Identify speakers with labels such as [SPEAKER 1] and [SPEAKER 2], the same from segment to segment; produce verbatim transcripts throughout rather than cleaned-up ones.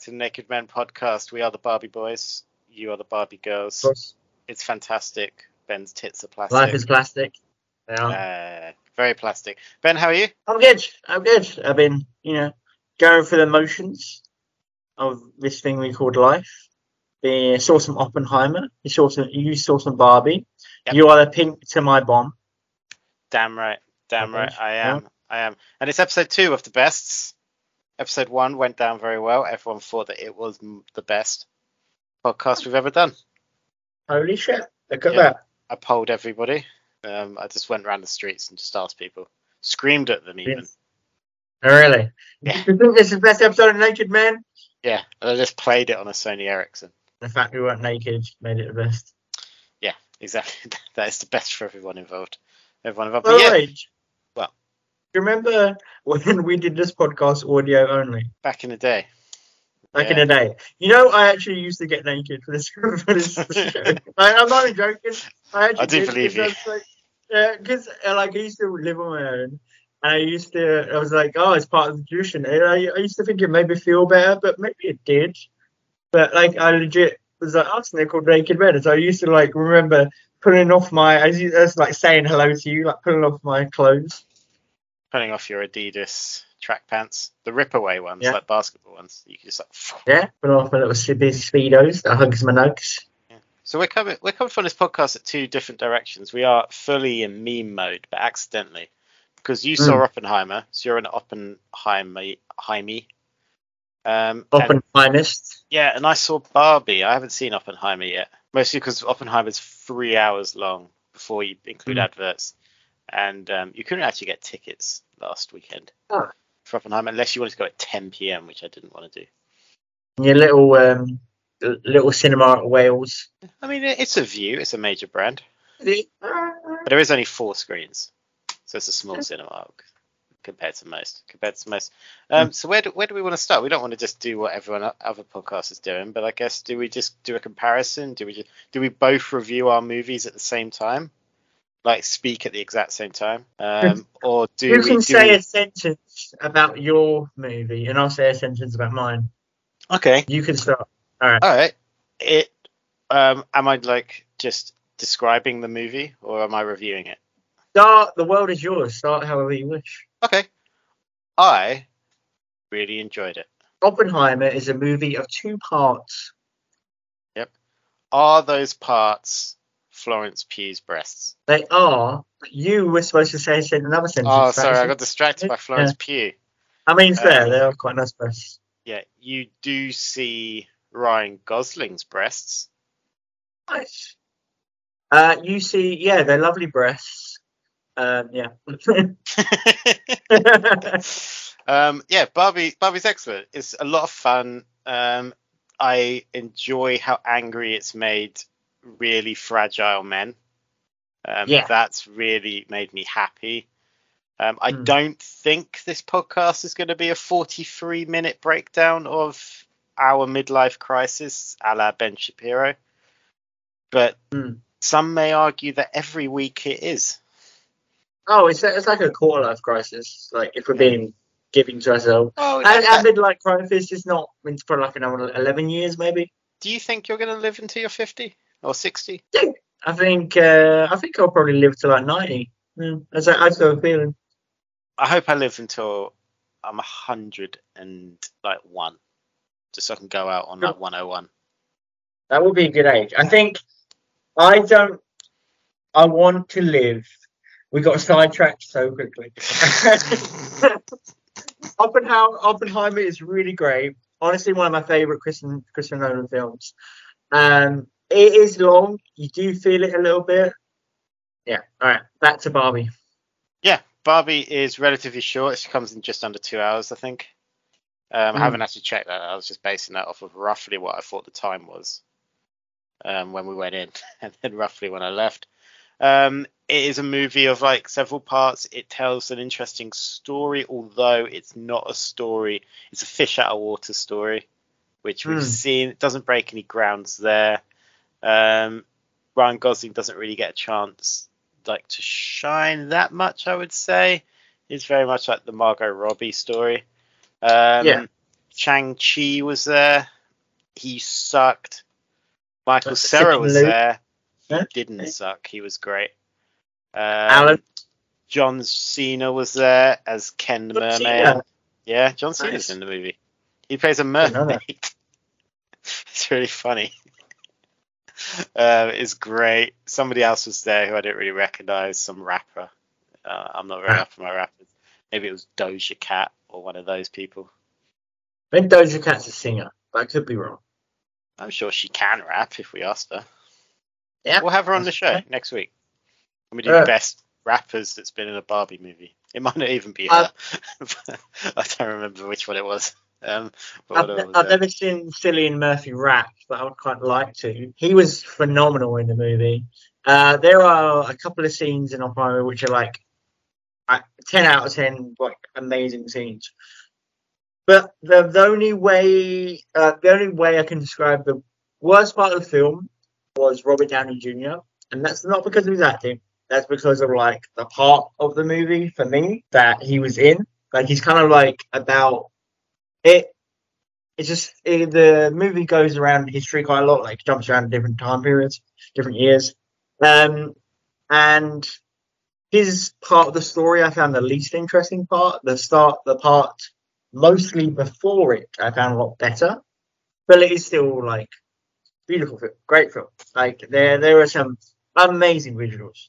[SPEAKER 1] to the Naked Men podcast. We are the Barbie boys. You are the Barbie girls.
[SPEAKER 2] Of course.
[SPEAKER 1] It's fantastic. Ben's tits are plastic.
[SPEAKER 2] Life is plastic. Yeah.
[SPEAKER 1] Uh, very plastic. Ben, how are you?
[SPEAKER 2] I'm good. I'm good. I've been, you know, going through the motions of this thing we called life. The saw some Oppenheimer. You saw some. You saw some Barbie.
[SPEAKER 1] Yep.
[SPEAKER 2] You are the pink to my bomb.
[SPEAKER 1] Damn right. Damn
[SPEAKER 2] Okay.
[SPEAKER 1] right. I am.
[SPEAKER 2] Yeah.
[SPEAKER 1] I am. And it's episode two of the bests. Episode one went down very well. Everyone thought that it was m- the best podcast we've ever done.
[SPEAKER 2] Holy shit! Look at
[SPEAKER 1] Yeah.
[SPEAKER 2] that.
[SPEAKER 1] I polled everybody. Um, I just went around the streets and just asked people. Screamed at them even.
[SPEAKER 2] Oh, really?
[SPEAKER 1] Yeah.
[SPEAKER 2] You think this is the best episode of Naked Men?
[SPEAKER 1] Yeah. And I just played it on a Sony Ericsson.
[SPEAKER 2] The fact we weren't naked made it the best.
[SPEAKER 1] Yeah, exactly. That is the best for everyone involved. Everyone involved.
[SPEAKER 2] By
[SPEAKER 1] But
[SPEAKER 2] the
[SPEAKER 1] yeah,
[SPEAKER 2] way,
[SPEAKER 1] well,
[SPEAKER 2] do you remember when we did this podcast audio only?
[SPEAKER 1] back in the day.
[SPEAKER 2] Back in
[SPEAKER 1] Yeah.
[SPEAKER 2] the day. You know, I actually used to get naked for this, for this show. Like, I'm not even joking. I actually
[SPEAKER 1] I do
[SPEAKER 2] did,
[SPEAKER 1] believe
[SPEAKER 2] 'cause
[SPEAKER 1] you.
[SPEAKER 2] I was like, yeah, because like I used to live on my own, and I used to. I was like, oh, it's part of the tradition. And I, I used to think it made me feel better, but maybe it did. But like, I legit was like, oh, it's called Naked Men. So I used to like remember pulling off my. I was, I was like saying hello to you, like pulling off my clothes.
[SPEAKER 1] Putting off your Adidas track pants, the rip-away ones,
[SPEAKER 2] Yeah.
[SPEAKER 1] like basketball ones. You can just like.
[SPEAKER 2] Yeah, pulling off my little slippy speedos that hugs my nugs.
[SPEAKER 1] Yeah. So we're coming. We're coming from this podcast at two different directions. We are fully in meme mode, but accidentally, because you saw
[SPEAKER 2] Mm.
[SPEAKER 1] Oppenheimer, so you're an Oppenheimer. Jaime. Um, and-
[SPEAKER 2] Oppenheimerist.
[SPEAKER 1] yeah, and I saw Barbie. I haven't seen Oppenheimer yet, mostly because Oppenheimer's three hours long before you include
[SPEAKER 2] Mm.
[SPEAKER 1] adverts, and um, you couldn't actually get tickets last weekend
[SPEAKER 2] Oh.
[SPEAKER 1] for Oppenheimer unless you wanted to go at ten p.m., which I didn't want to do.
[SPEAKER 2] Your little um, little cinema at Wales.
[SPEAKER 1] I mean, it- it's a View. It's a major brand,
[SPEAKER 2] Yeah,
[SPEAKER 1] but there is only four screens, so it's a small cinema compared to most. Compared to most. Um, so where do, where do we want to start? We don't want to just do what everyone o- other podcast is doing, but I guess do we just do a comparison? Do we just, do we both review our movies at the same time, like speak at the exact same time, um, or do
[SPEAKER 2] you
[SPEAKER 1] we?
[SPEAKER 2] can
[SPEAKER 1] do
[SPEAKER 2] say
[SPEAKER 1] we-
[SPEAKER 2] a sentence about your movie, and I'll say a sentence about mine.
[SPEAKER 1] Okay.
[SPEAKER 2] You can start. All right.
[SPEAKER 1] All right. It. Um. Am I like just describing the movie, or am I reviewing it?
[SPEAKER 2] Start. The world is yours. Start however you wish.
[SPEAKER 1] Okay. I really enjoyed it.
[SPEAKER 2] Oppenheimer is a movie of two parts.
[SPEAKER 1] Are those parts Florence Pugh's breasts?
[SPEAKER 2] They are. You were supposed to say another sentence.
[SPEAKER 1] Oh,
[SPEAKER 2] That
[SPEAKER 1] sorry,
[SPEAKER 2] is
[SPEAKER 1] I
[SPEAKER 2] it.
[SPEAKER 1] got distracted by Florence Pugh.
[SPEAKER 2] I mean, it's fair.
[SPEAKER 1] Um,
[SPEAKER 2] They are quite nice breasts.
[SPEAKER 1] Yeah, you do see Ryan Gosling's breasts.
[SPEAKER 2] Nice. Uh, you see, yeah, they're lovely breasts. Um, yeah.
[SPEAKER 1] um, yeah, Barbie. Barbie's excellent. It's a lot of fun. Um, I enjoy how angry it's made really fragile men. Um,
[SPEAKER 2] Yeah.
[SPEAKER 1] That's really made me happy. Um, I
[SPEAKER 2] Hmm.
[SPEAKER 1] don't think this podcast is going to be a forty-three minute breakdown of our midlife crisis, a la Ben Shapiro. But
[SPEAKER 2] Hmm.
[SPEAKER 1] some may argue that every week it is.
[SPEAKER 2] Oh, it's it's like a quarter life crisis. Like if we're being giving to ourselves.
[SPEAKER 1] Oh,
[SPEAKER 2] And,
[SPEAKER 1] that-
[SPEAKER 2] and midlife crisis is not it's for like another eleven years maybe.
[SPEAKER 1] do you think you're going to live until you're fifty or sixty?
[SPEAKER 2] I think uh, I think I'll probably live to like ninety. Yeah, that's that's how I'm feeling.
[SPEAKER 1] I hope I live until I'm a hundred and like one, just so I can go out on like one oh one.
[SPEAKER 2] That would be a good age. I think I don't. I want to live. We got sidetracked so quickly. Oppenheimer, Oppenheimer is really great. Honestly, one of my favorite Christian Christopher Nolan films. Um, it is long. You do feel it a little bit. Yeah. All right. Back to Barbie.
[SPEAKER 1] Yeah, Barbie is relatively short. She comes in just under two hours, I think. Um,
[SPEAKER 2] Mm.
[SPEAKER 1] I haven't actually checked that. I was just basing that off of roughly what I thought the time was um, when we went in, and then roughly when I left. Um, it is a movie of like several parts. It tells an interesting story, although it's not a story. It's a fish out of water story, which we've
[SPEAKER 2] Mm.
[SPEAKER 1] seen. It doesn't break any grounds there. Um, Ryan Gosling doesn't really get a chance like to shine that much, I would say. It's very much like the Margot Robbie story. Um,
[SPEAKER 2] Yeah.
[SPEAKER 1] Shang-Chi was there. He sucked. Michael
[SPEAKER 2] Uh,
[SPEAKER 1] Cera was
[SPEAKER 2] Luke.
[SPEAKER 1] there. He
[SPEAKER 2] Huh?
[SPEAKER 1] didn't suck. He was great. Um,
[SPEAKER 2] Alan.
[SPEAKER 1] John Cena was there as Ken the
[SPEAKER 2] John
[SPEAKER 1] Mermaid.
[SPEAKER 2] Cena.
[SPEAKER 1] Yeah, John Cena's
[SPEAKER 2] Nice.
[SPEAKER 1] in the movie. He plays a
[SPEAKER 2] Didn't know that.
[SPEAKER 1] mermaid. It's really funny. Uh, it's great. Somebody else was there who I didn't really recognize, some rapper. Uh, I'm not very
[SPEAKER 2] Ah.
[SPEAKER 1] up for my rappers. Maybe it was Doja Cat or one of those people.
[SPEAKER 2] I think Doja Cat's a singer, but I could be wrong.
[SPEAKER 1] I'm sure she can rap if we asked her.
[SPEAKER 2] Yeah.
[SPEAKER 1] We'll have her on the
[SPEAKER 2] That's
[SPEAKER 1] show
[SPEAKER 2] okay.
[SPEAKER 1] next week. And we do
[SPEAKER 2] Uh,
[SPEAKER 1] best rappers that's been in a Barbie movie. It might not even be
[SPEAKER 2] Uh,
[SPEAKER 1] her. I don't remember which one it was. Um, but
[SPEAKER 2] I've,
[SPEAKER 1] whatever was
[SPEAKER 2] I've
[SPEAKER 1] there.
[SPEAKER 2] never seen Cillian Murphy rap, but I would quite like to. He was phenomenal in the movie. Uh, there are a couple of scenes in Oppenheimer which are like uh, ten out of ten, like amazing scenes. But the, the only way, uh, the only way I can describe the worst part of the film was Robert Downey Junior, and that's not because of his acting. That's because of like the part of the movie for me that he was in. Like he's kind of like about it. It's just it, the movie goes around history quite a lot, like jumps around different time periods, different years. Um, and his part of the story I found the least interesting part. The start, the part mostly before it, I found a lot better. But it is still like beautiful film, great film. Like there, there are some amazing visuals.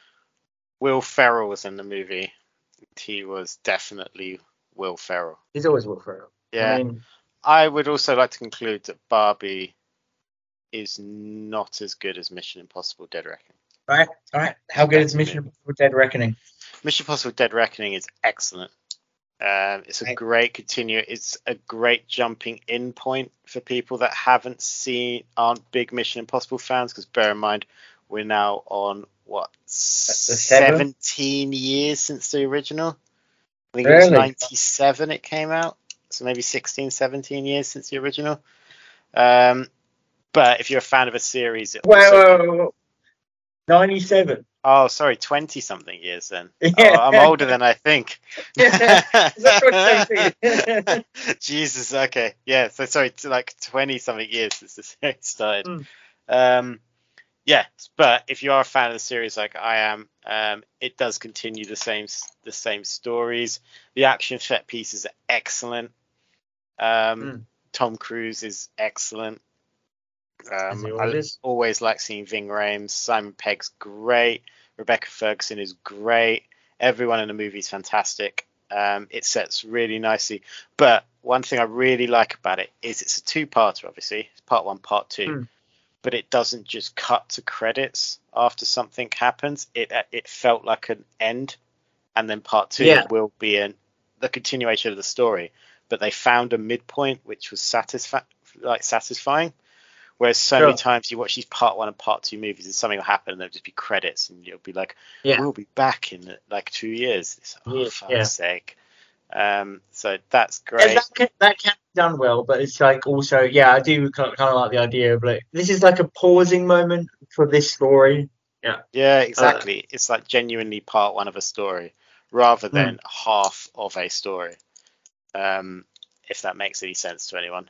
[SPEAKER 1] Will Ferrell was in the movie. He was definitely Will Ferrell.
[SPEAKER 2] He's always Will Ferrell.
[SPEAKER 1] Yeah.
[SPEAKER 2] I mean,
[SPEAKER 1] I would also like to conclude that Barbie is not as good as Mission Impossible Dead Reckoning.
[SPEAKER 2] all right, all right. How good is
[SPEAKER 1] That's
[SPEAKER 2] Mission
[SPEAKER 1] amazing.
[SPEAKER 2] Impossible Dead Reckoning?
[SPEAKER 1] Mission Impossible Dead Reckoning is excellent. Um, it's a
[SPEAKER 2] Right.
[SPEAKER 1] great continue. It's a great jumping in point for people that haven't seen, aren't big Mission Impossible fans. Because bear in mind, we're now on what
[SPEAKER 2] seven?
[SPEAKER 1] seventeen years since the original. I think it was
[SPEAKER 2] Really?
[SPEAKER 1] ninety-seven it came out, so maybe sixteen, seventeen years since the original. Um, but if you're a fan of a series, it
[SPEAKER 2] Wait,
[SPEAKER 1] also
[SPEAKER 2] wait, wait, wait. ninety-seven.
[SPEAKER 1] Oh, sorry, twenty something years then.
[SPEAKER 2] Yeah.
[SPEAKER 1] Oh, I'm older than I think.
[SPEAKER 2] That's twenty.
[SPEAKER 1] Jesus, okay. Yeah, so sorry, to like twenty something years since the series started.
[SPEAKER 2] Mm.
[SPEAKER 1] Um, yeah, but if you are a fan of the series like I am, um, it does continue the same the same stories. The action set pieces are excellent. Um,
[SPEAKER 2] Mm.
[SPEAKER 1] Tom Cruise is excellent.
[SPEAKER 2] As
[SPEAKER 1] Um,
[SPEAKER 2] he
[SPEAKER 1] I
[SPEAKER 2] always is.
[SPEAKER 1] always like seeing Ving Rhames. Simon Pegg's great. Rebecca Ferguson is great. Everyone in the movie is fantastic. Um, it sets really nicely. But one thing I really like about it is it's a two-parter, obviously. It's part one, part two.
[SPEAKER 2] Mm.
[SPEAKER 1] But it doesn't just cut to credits after something happens. It it felt like an end. And then part two
[SPEAKER 2] Yeah.
[SPEAKER 1] will be an, the continuation of the story. But they found a midpoint which was satisfi- like satisfying. Whereas so
[SPEAKER 2] Sure.
[SPEAKER 1] many times you watch these part one and part two movies and something will happen and there'll just be credits and you'll be like,
[SPEAKER 2] Yeah.
[SPEAKER 1] we'll be back in like two years. It's, oh,
[SPEAKER 2] Yeah,
[SPEAKER 1] fuck's
[SPEAKER 2] yeah.
[SPEAKER 1] sake. Um, so that's
[SPEAKER 2] Yeah,
[SPEAKER 1] great.
[SPEAKER 2] that can, that can be done well, but it's like also, yeah, I do kind of like the idea of like this is like a pausing moment for this story. Yeah.
[SPEAKER 1] Yeah, exactly. Uh, it's like genuinely part one of a story rather than
[SPEAKER 2] mm.
[SPEAKER 1] half of a story. Um, if that makes any sense to anyone.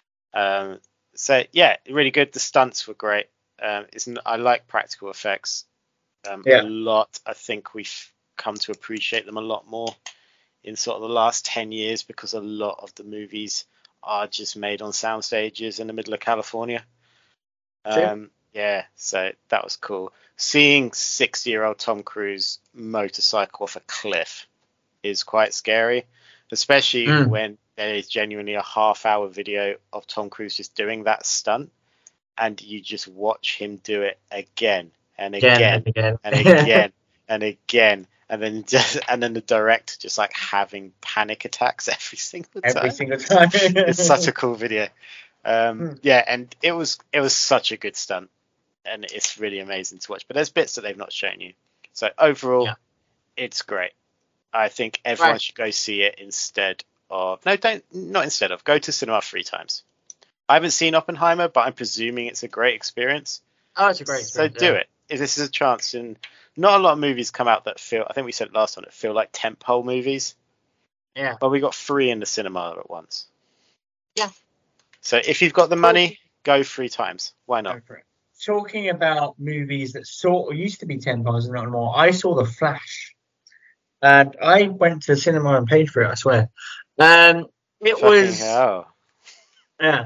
[SPEAKER 1] Um, so yeah, really good. The stunts were great. Um, it's, I like practical effects um,
[SPEAKER 2] Yeah.
[SPEAKER 1] a lot. I think we've come to appreciate them a lot more in sort of the last ten years because a lot of the movies are just made on sound stages in the middle of California.
[SPEAKER 2] Sure.
[SPEAKER 1] Um, yeah, so that was cool. Seeing sixty-year-old Tom Cruise motorcycle off a cliff is quite scary, especially
[SPEAKER 2] Mm.
[SPEAKER 1] when there is genuinely a half-hour video of Tom Cruise just doing that stunt, and you just watch him do it again and again,
[SPEAKER 2] Again and
[SPEAKER 1] and
[SPEAKER 2] again.
[SPEAKER 1] again and again, and then just and then the director just like having panic attacks every single time.
[SPEAKER 2] Every single time.
[SPEAKER 1] It's such a cool video. Um,
[SPEAKER 2] Hmm.
[SPEAKER 1] yeah, and it was it was such a good stunt, and it's really amazing to watch. But there's bits that they've not shown you. So overall,
[SPEAKER 2] Yeah.
[SPEAKER 1] it's great. I think everyone
[SPEAKER 2] Right.
[SPEAKER 1] should go see it instead of no, don't not instead of go to cinema three times. I haven't seen Oppenheimer, but I'm presuming it's a great experience.
[SPEAKER 2] Oh, it's a great
[SPEAKER 1] So
[SPEAKER 2] experience.
[SPEAKER 1] do
[SPEAKER 2] yeah.
[SPEAKER 1] it. If this is a chance, and not a lot of movies come out that feel. I think we said it last time that feel like tentpole movies.
[SPEAKER 2] Yeah.
[SPEAKER 1] But we got three in the cinema at once.
[SPEAKER 2] Yeah.
[SPEAKER 1] So if you've got the money, go three times. Why not?
[SPEAKER 2] Go for it. Talking about movies that sort of used to be ten pounds and not anymore, I saw The Flash. And I went to the cinema and paid for it, I swear. Um, it
[SPEAKER 1] Fucking
[SPEAKER 2] was,
[SPEAKER 1] hell.
[SPEAKER 2] yeah.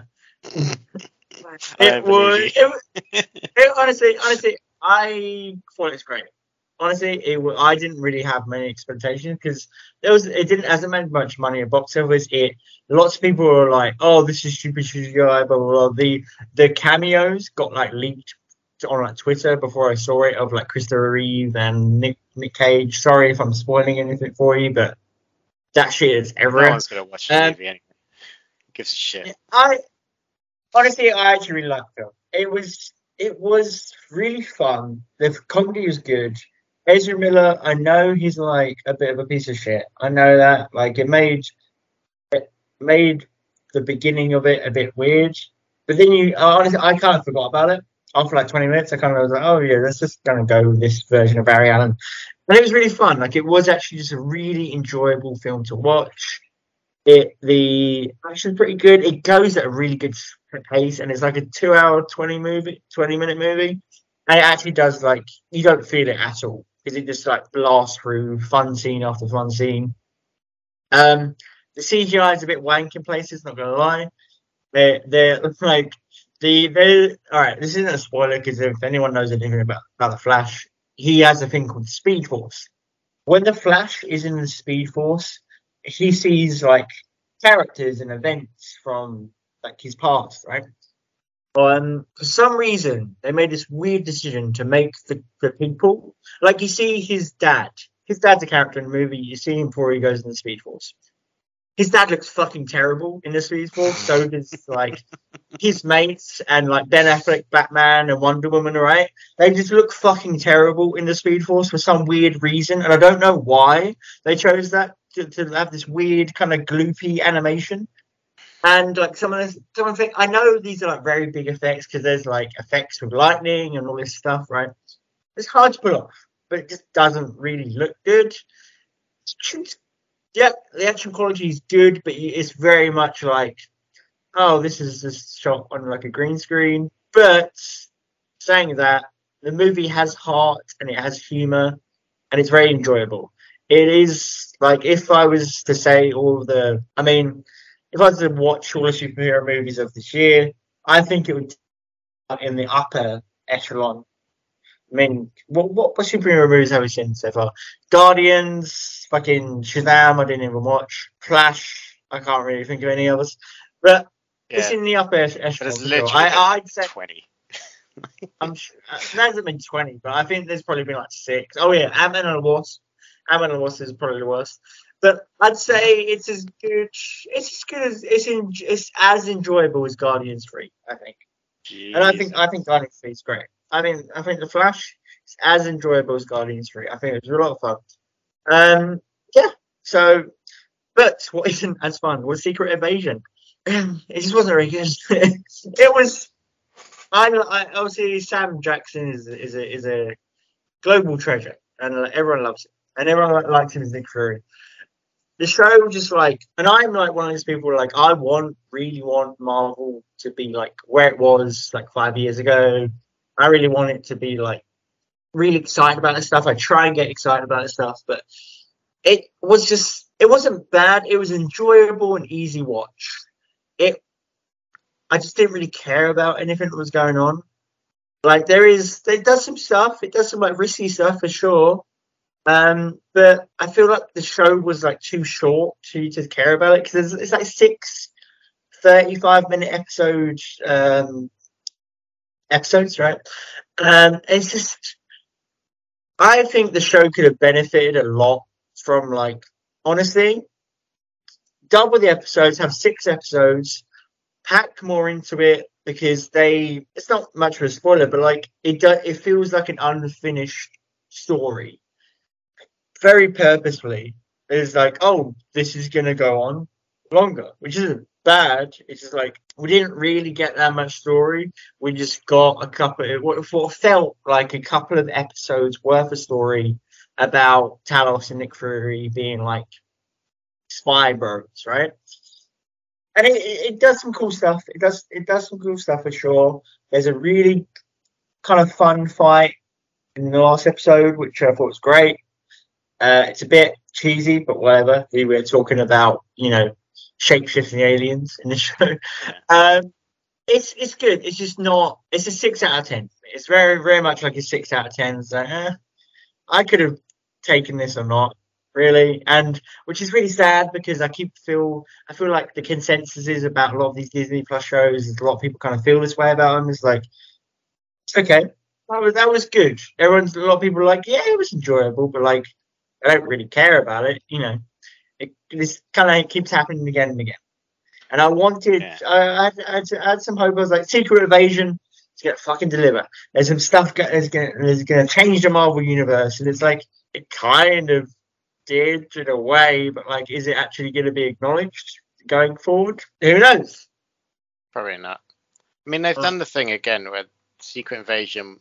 [SPEAKER 1] I
[SPEAKER 2] It
[SPEAKER 1] don't
[SPEAKER 2] was,
[SPEAKER 1] believe you.
[SPEAKER 2] it, it, honestly, honestly, I thought it was great. Honestly, it wa- I didn't really have many expectations because there was it didn't hasn't made much money at box office. It lots of people were like, "Oh, this is stupid C G I." Blah blah blah. The the cameos got like leaked on like Twitter before I saw it of like Christopher Reeve and Nick Nick Cage. Sorry if I'm spoiling anything for you, but that shit is
[SPEAKER 1] No
[SPEAKER 2] everywhere.
[SPEAKER 1] one's going to watch the
[SPEAKER 2] Um,
[SPEAKER 1] movie anyway. Who gives a shit?
[SPEAKER 2] I honestly, I actually really liked it. It was it was really fun. The comedy was good. Ezra Miller, I know he's like a bit of a piece of shit. I know that. Like it made it made the beginning of it a bit weird. But then you uh, honestly, I kind of forgot about it. After like twenty minutes, I kind of was like, oh yeah, let's just gonna go with this version of Barry Allen. And it was really fun. Like it was actually just a really enjoyable film to watch. It the action's pretty good. It goes at a really good s- pace, and it's like a two-hour, twenty movie, twenty-minute movie, and it actually does like you don't feel it at all because it just like blasts through fun scene after fun scene. Um, the C G I is a bit wank in places, not gonna lie. They're they're like the they all right. This isn't a spoiler because if anyone knows anything about about the Flash, he has a thing called Speed Force. When the Flash is in the Speed Force, he sees like characters and events from like his past, right? Um, for some reason, they made this weird decision to make the, the people like you see his dad. His dad's a character in the movie. You see him before he goes in the Speed Force. His dad looks fucking terrible in the Speed Force. So does like his mates and like Ben Affleck, Batman, and Wonder Woman, right? They just look fucking terrible in the Speed Force for some weird reason, and I don't know why they chose that to, to have this weird kind of gloopy animation. And like some of this, some of the things, I know these are like very big effects because there's like effects with lightning and all this stuff, right? It's hard to pull off, but it just doesn't really look good. Yeah, the action quality is good, but it's very much like oh, this is just shot on like a green screen. But saying that, the movie has heart and it has humor and it's very enjoyable. It is like if I was to say all the, I mean, if I was to watch all the superhero movies of this year, I think it would be in the upper echelon. I mean, what what, what superhero movies have we seen so far? Guardians, fucking Shazam, I didn't even watch. Flash, I can't really think of any others. But it's
[SPEAKER 1] Yeah.
[SPEAKER 2] in the upper ech-
[SPEAKER 1] But it's
[SPEAKER 2] echelon for sure.
[SPEAKER 1] literally been
[SPEAKER 2] I, I'd say
[SPEAKER 1] twenty.
[SPEAKER 2] I'm sure, uh, there hasn't been twenty, but I think there's probably been like six. Oh yeah, Ant-Man and the Wasp. Ant-Man and the Wasp is probably the worst. But I'd say it's as good. It's as good as it's in, it's as enjoyable as Guardians three. I think, and I think I think
[SPEAKER 1] Jesus.
[SPEAKER 2] Guardians three is great. I mean, I think the Flash is as enjoyable as Guardians three. I think it was a lot of fun. Um, yeah. So, but what isn't as fun was Secret Invasion. It just wasn't very good. It was. I, I obviously Sam Jackson is is a is a global treasure, and uh, everyone loves him, and everyone li- likes him as Nick Fury. The show just like, and I'm like one of those people like I want really want Marvel to be like where it was like five years ago. I really want it to be like really excited about this stuff. I try and get excited about this stuff, but it was just it wasn't bad. It was enjoyable and easy watch. It I just didn't really care about anything that was going on. Like there is, it does some stuff. It does some like risky stuff for sure. Um, but I feel like the show was like too short to to care about it because it's like six thirty-five minute episodes, um, episodes, right? Um, it's just, I think the show could have benefited a lot from like, honestly, double the episodes, have six episodes, pack more into it because they it's not much of a spoiler but like it do, it feels like an unfinished story very purposefully. It's like oh this is gonna go on longer, which isn't bad. It's just like we didn't really get that much story. We just got a couple of what what felt like a couple of episodes worth of story about Talos and Nick Fury being like spy bros, right? and it, it, it does some cool stuff. It does it does some cool stuff for sure. There's a really kind of fun fight in the last episode, which I thought was great. Uh, it's a bit cheesy, but whatever. We were talking about, you know, shape-shifting aliens in the show. Um, it's it's good. It's just not. It's a six out of ten. It's very very much like a six out of ten. So eh, I could have taken this or not, really, and which is really sad because I keep feel I feel like the consensus is about a lot of these Disney Plus shows. Is a lot of people kind of feel this way about them. It's like, okay, that was that was good. Everyone's a lot of people are like, yeah, it was enjoyable, but like, I don't really care about it. You know, it, this kind of keeps happening again and again. And I wanted,
[SPEAKER 1] Yeah.
[SPEAKER 2] I, I, had, I, had, I had some hope. I was like, Secret Invasion is going to fucking deliver. There's some stuff that's going to change the Marvel universe. And it's like, it kind of did in a way, but like, is it actually going to be acknowledged going forward? Who knows?
[SPEAKER 1] Probably not. I mean, they've
[SPEAKER 2] Oh.
[SPEAKER 1] done the thing again where Secret Invasion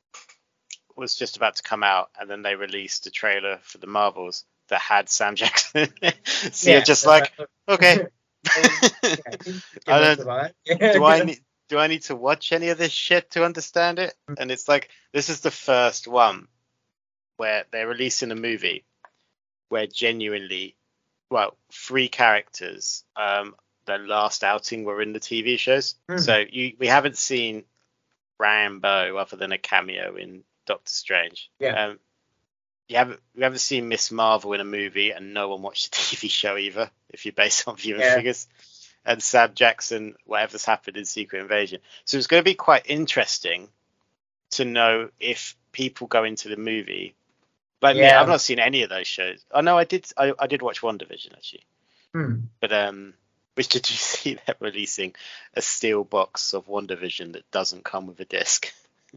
[SPEAKER 1] was just about to come out, and then they released a trailer for the Marvels that had Sam Jackson. So
[SPEAKER 2] Yeah,
[SPEAKER 1] you're just
[SPEAKER 2] uh,
[SPEAKER 1] like, okay.
[SPEAKER 2] I
[SPEAKER 1] I
[SPEAKER 2] don't,
[SPEAKER 1] don't, do I need do I need to watch any of this shit to understand it? And it's like, this is the first one where they're releasing a movie where genuinely, well, three characters, um, their last outing were in the T V shows.
[SPEAKER 2] Mm.
[SPEAKER 1] So you we haven't seen Rambo other than a cameo in Doctor Strange.
[SPEAKER 2] Yeah.
[SPEAKER 1] Um, you haven't we haven't seen Miss Marvel in a movie, and no one watched the T V show either, if you base on viewing
[SPEAKER 2] Yeah.
[SPEAKER 1] figures. And Sam Jackson, whatever's happened in Secret Invasion. So it's going to be quite interesting to know if people go into the movie. Like me,
[SPEAKER 2] Yeah.
[SPEAKER 1] I've not seen any of those shows. I know I did. I, I did watch WandaVision actually,
[SPEAKER 2] Hmm.
[SPEAKER 1] but um, which did you see they're releasing a steel box of WandaVision that doesn't come with a disc?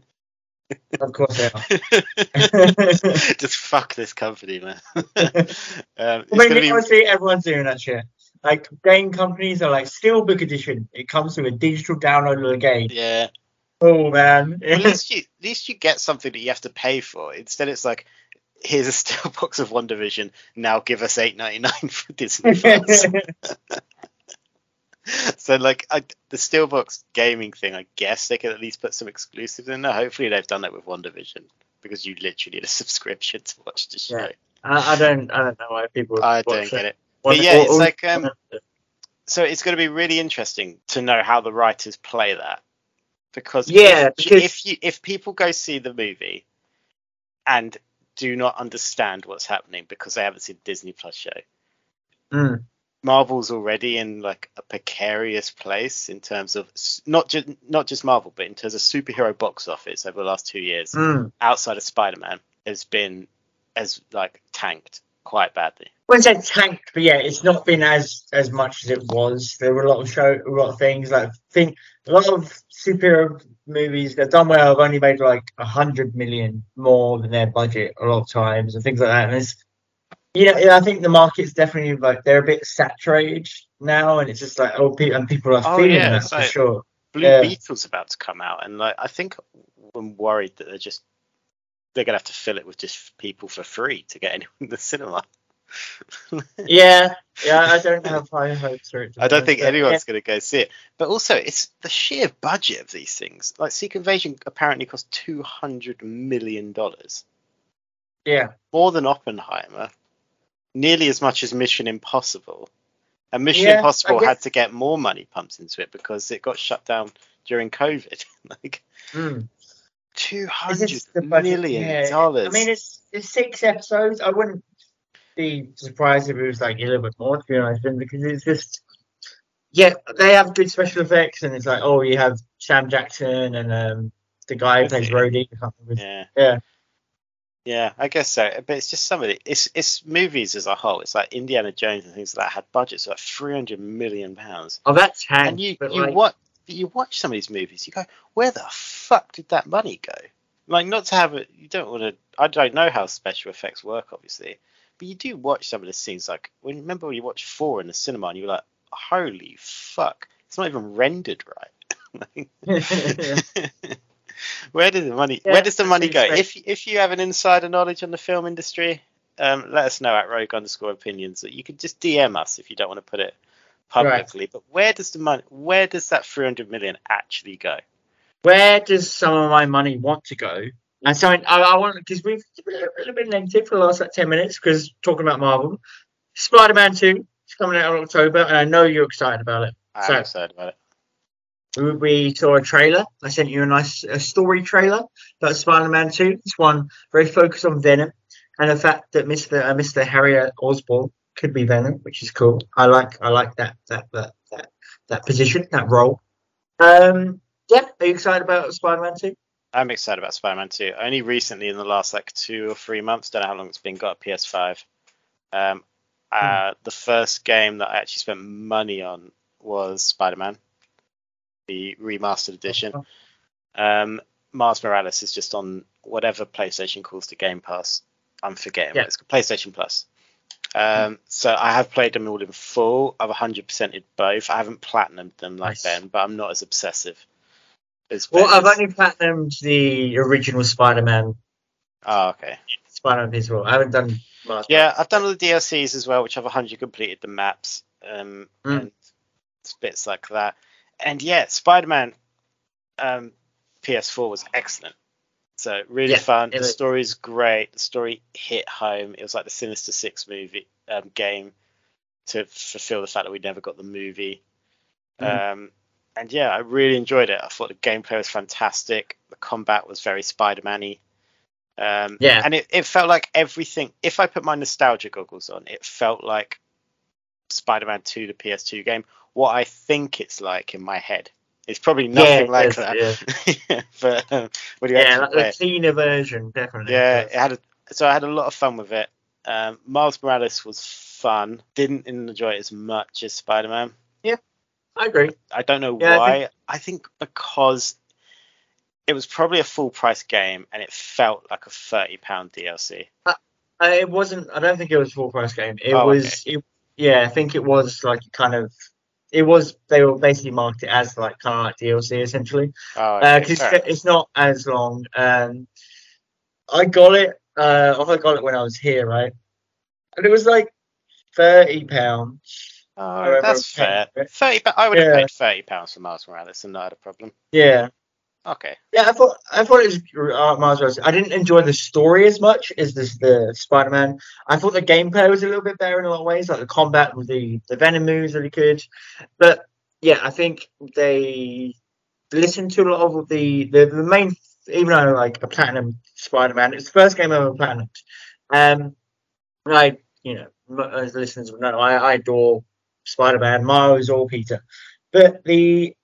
[SPEAKER 2] Of course they are.
[SPEAKER 1] Just fuck this company, man. um, it's
[SPEAKER 2] I mean,
[SPEAKER 1] gonna be
[SPEAKER 2] honestly, everyone's doing that shit. Like, game companies are like, Steelbook Edition. It comes with a digital download of the game.
[SPEAKER 1] yeah.
[SPEAKER 2] Oh, man.
[SPEAKER 1] Well, at least you at least you get something that you have to pay for. Instead, it's like, here's a steel box of WandaVision. Now give us eight ninety nine for Disney Plus. So like I, the Steelbox gaming thing, I guess they could at least put some exclusives in there. Hopefully they've done that with WandaVision, because you literally need a subscription to watch the show.
[SPEAKER 2] Yeah. I, I don't I don't know why people
[SPEAKER 1] I
[SPEAKER 2] watch
[SPEAKER 1] don't get it.
[SPEAKER 2] Want
[SPEAKER 1] But yeah,
[SPEAKER 2] or-
[SPEAKER 1] it's
[SPEAKER 2] or-
[SPEAKER 1] like um, so it's going to be really interesting to know how the writers play that, because
[SPEAKER 2] Yeah,
[SPEAKER 1] if,
[SPEAKER 2] because-
[SPEAKER 1] if you if people go see the movie and do not understand what's happening because they haven't seen the Disney Plus show,
[SPEAKER 2] Mm.
[SPEAKER 1] Marvel's already in like a precarious place in terms of s- not just not just Marvel, but in terms of superhero box office over the last two years.
[SPEAKER 2] Mm.
[SPEAKER 1] Outside of Spider-Man, has been has like tanked quite badly.
[SPEAKER 2] I wouldn't say tanked, but yeah, it's not been as as much as it was. There were a lot of show, a lot of things. Like, I think a lot of superhero movies that done well have only made like a hundred million more than their budget a lot of times and things like that. And it's, yeah, yeah, I think the market's definitely like they're a bit saturated now, and it's just like oh, people and people are
[SPEAKER 1] Oh,
[SPEAKER 2] feeling
[SPEAKER 1] yeah,
[SPEAKER 2] that
[SPEAKER 1] it's
[SPEAKER 2] for
[SPEAKER 1] like-
[SPEAKER 2] sure.
[SPEAKER 1] Blue
[SPEAKER 2] Yeah.
[SPEAKER 1] Beetle's about to come out, and like I think I'm worried that they're just they're gonna have to fill it with just people for free to get anyone in the cinema.
[SPEAKER 2] Yeah, yeah, I don't have high hopes for it. to
[SPEAKER 1] I
[SPEAKER 2] be
[SPEAKER 1] don't
[SPEAKER 2] honest,
[SPEAKER 1] think
[SPEAKER 2] but
[SPEAKER 1] anyone's going to go see it. But also, it's the sheer budget of these things. Like, Secret Invasion apparently cost two hundred million dollars.
[SPEAKER 2] Yeah,
[SPEAKER 1] More than Oppenheimer. Nearly as much as Mission Impossible. And Mission
[SPEAKER 2] Yeah, I
[SPEAKER 1] Impossible
[SPEAKER 2] guess-
[SPEAKER 1] had to get more money pumped into it because it got shut down during COVID. Like,
[SPEAKER 2] yeah. Mm.
[SPEAKER 1] two
[SPEAKER 2] It's
[SPEAKER 1] hundred
[SPEAKER 2] just the budget,
[SPEAKER 1] million
[SPEAKER 2] yeah.
[SPEAKER 1] dollars.
[SPEAKER 2] I mean, it's it's six episodes. I wouldn't be surprised if it was like a little bit more, to be honest, because it's just, yeah, they have good special effects, and it's like, oh, you have Sam Jackson and um the guy who plays
[SPEAKER 1] Yeah.
[SPEAKER 2] Rhodey. I can't remember his-
[SPEAKER 1] yeah.
[SPEAKER 2] Yeah,
[SPEAKER 1] Yeah, I guess so. But it's just some of it. It's it's movies as a whole. It's like Indiana Jones and things like that had budgets of like three hundred million pounds.
[SPEAKER 2] oh, that's hand.
[SPEAKER 1] And you
[SPEAKER 2] but
[SPEAKER 1] you
[SPEAKER 2] like,
[SPEAKER 1] watch you watch some of these movies, you go, where the fuck did that money go? Like, not to have it. You don't want to. I don't know how special effects work, obviously, but you do watch some of the scenes. Like, when remember when you watched Four in the cinema and you were like, holy fuck, it's not even rendered right. Where does the money?
[SPEAKER 2] Yeah,
[SPEAKER 1] where does the money go?
[SPEAKER 2] it's
[SPEAKER 1] If if you have an insider knowledge on the film industry, um, let us know at Rogue underscore opinions. You could just D M us if you don't want to put it publicly, right. But where does the money? Where does that three hundred million actually go?
[SPEAKER 2] Where does some of my money want to go? And so I, I want, because we've been a little bit negative for the last like ten minutes because talking about Marvel. Spider-Man two is coming out in October, and I know you're excited about it.
[SPEAKER 1] I'm so, excited about it.
[SPEAKER 2] We saw a trailer. I sent you a nice a story trailer about Spider-Man two. It's one very focused on Venom and the fact that Mister Uh, Mister Harriet Osborn could be Venom, which is cool. I like I like that that that that, that position, that role. Um, yeah, are you excited about Spider-Man two?
[SPEAKER 1] I'm excited about Spider-Man two. Only recently, in the last like two or three months, don't know how long it's been, got a P S five. Um, uh, hmm. The first game that I actually spent money on was Spider-Man, the remastered edition. Um, Miles Morales is just on whatever PlayStation calls the Game Pass. I'm forgetting
[SPEAKER 2] yeah.
[SPEAKER 1] what it's called. PlayStation Plus. Um, so I have played them all in full. I've one hundred percented both. I haven't platinumed them like nice. Ben, but I'm not as obsessive.
[SPEAKER 2] Well, I've only platinumed the original Spider-Man.
[SPEAKER 1] Oh, okay.
[SPEAKER 2] Spider-Man P S four. I haven't done.
[SPEAKER 1] Yeah, I've done all the D L Cs as well, which I've one hundred completed the maps um, mm. and bits like that. And yeah, Spider-Man um, P S four was excellent. So really yeah, fun. The story's great. The story hit home. It was like the Sinister Six movie um, game to fulfill the fact that we never got the movie. Mm. Um, And yeah, I really enjoyed it. I thought the gameplay was fantastic. The combat was very Spider-Man-y. Um,
[SPEAKER 2] yeah.
[SPEAKER 1] And it, it felt like everything. If I put my nostalgia goggles on, it felt like Spider-Man two, the P S two game. What I think it's like in my head. It's probably nothing
[SPEAKER 2] yeah,
[SPEAKER 1] like
[SPEAKER 2] is,
[SPEAKER 1] that.
[SPEAKER 2] Yeah,
[SPEAKER 1] but um, when you
[SPEAKER 2] yeah, like
[SPEAKER 1] play
[SPEAKER 2] the cleaner version, definitely.
[SPEAKER 1] Yeah, it had. A, so I had a lot of fun with it. Um, Miles Morales was fun. Didn't enjoy it as much as Spider-Man.
[SPEAKER 2] Yeah. I agree.
[SPEAKER 1] I don't know
[SPEAKER 2] yeah,
[SPEAKER 1] why.
[SPEAKER 2] I think...
[SPEAKER 1] I think because it was probably a full price game and it felt like a thirty pound D L C.
[SPEAKER 2] Uh, it wasn't. I don't think it was a full price game. It
[SPEAKER 1] oh,
[SPEAKER 2] was.
[SPEAKER 1] Okay.
[SPEAKER 2] It, yeah, I think it was like kind of. It was. They were basically marketed as like kind of like D L C essentially.
[SPEAKER 1] Oh, okay.
[SPEAKER 2] Because uh, it's, it's not as long. Um, I got it. Uh, I got it when I was here, right? And it was like thirty pounds.
[SPEAKER 1] Oh, that's fair. Thirty. I would have yeah. paid thirty pounds for Miles Morales and not had a problem.
[SPEAKER 2] Yeah.
[SPEAKER 1] Okay.
[SPEAKER 2] Yeah, I thought I thought it was uh, Miles Morales. I didn't enjoy the story as much as this the Spider-Man. I thought the gameplay was a little bit better in a lot of ways, like the combat with the the Venom moves really good. But yeah, I think they listened to a lot of the the, the main. Even though like a platinum Spider-Man, it's the first game I ever platinumed. Um, I you know as the listeners will know, I, I adore Spider-Man, Miles, or Peter. But the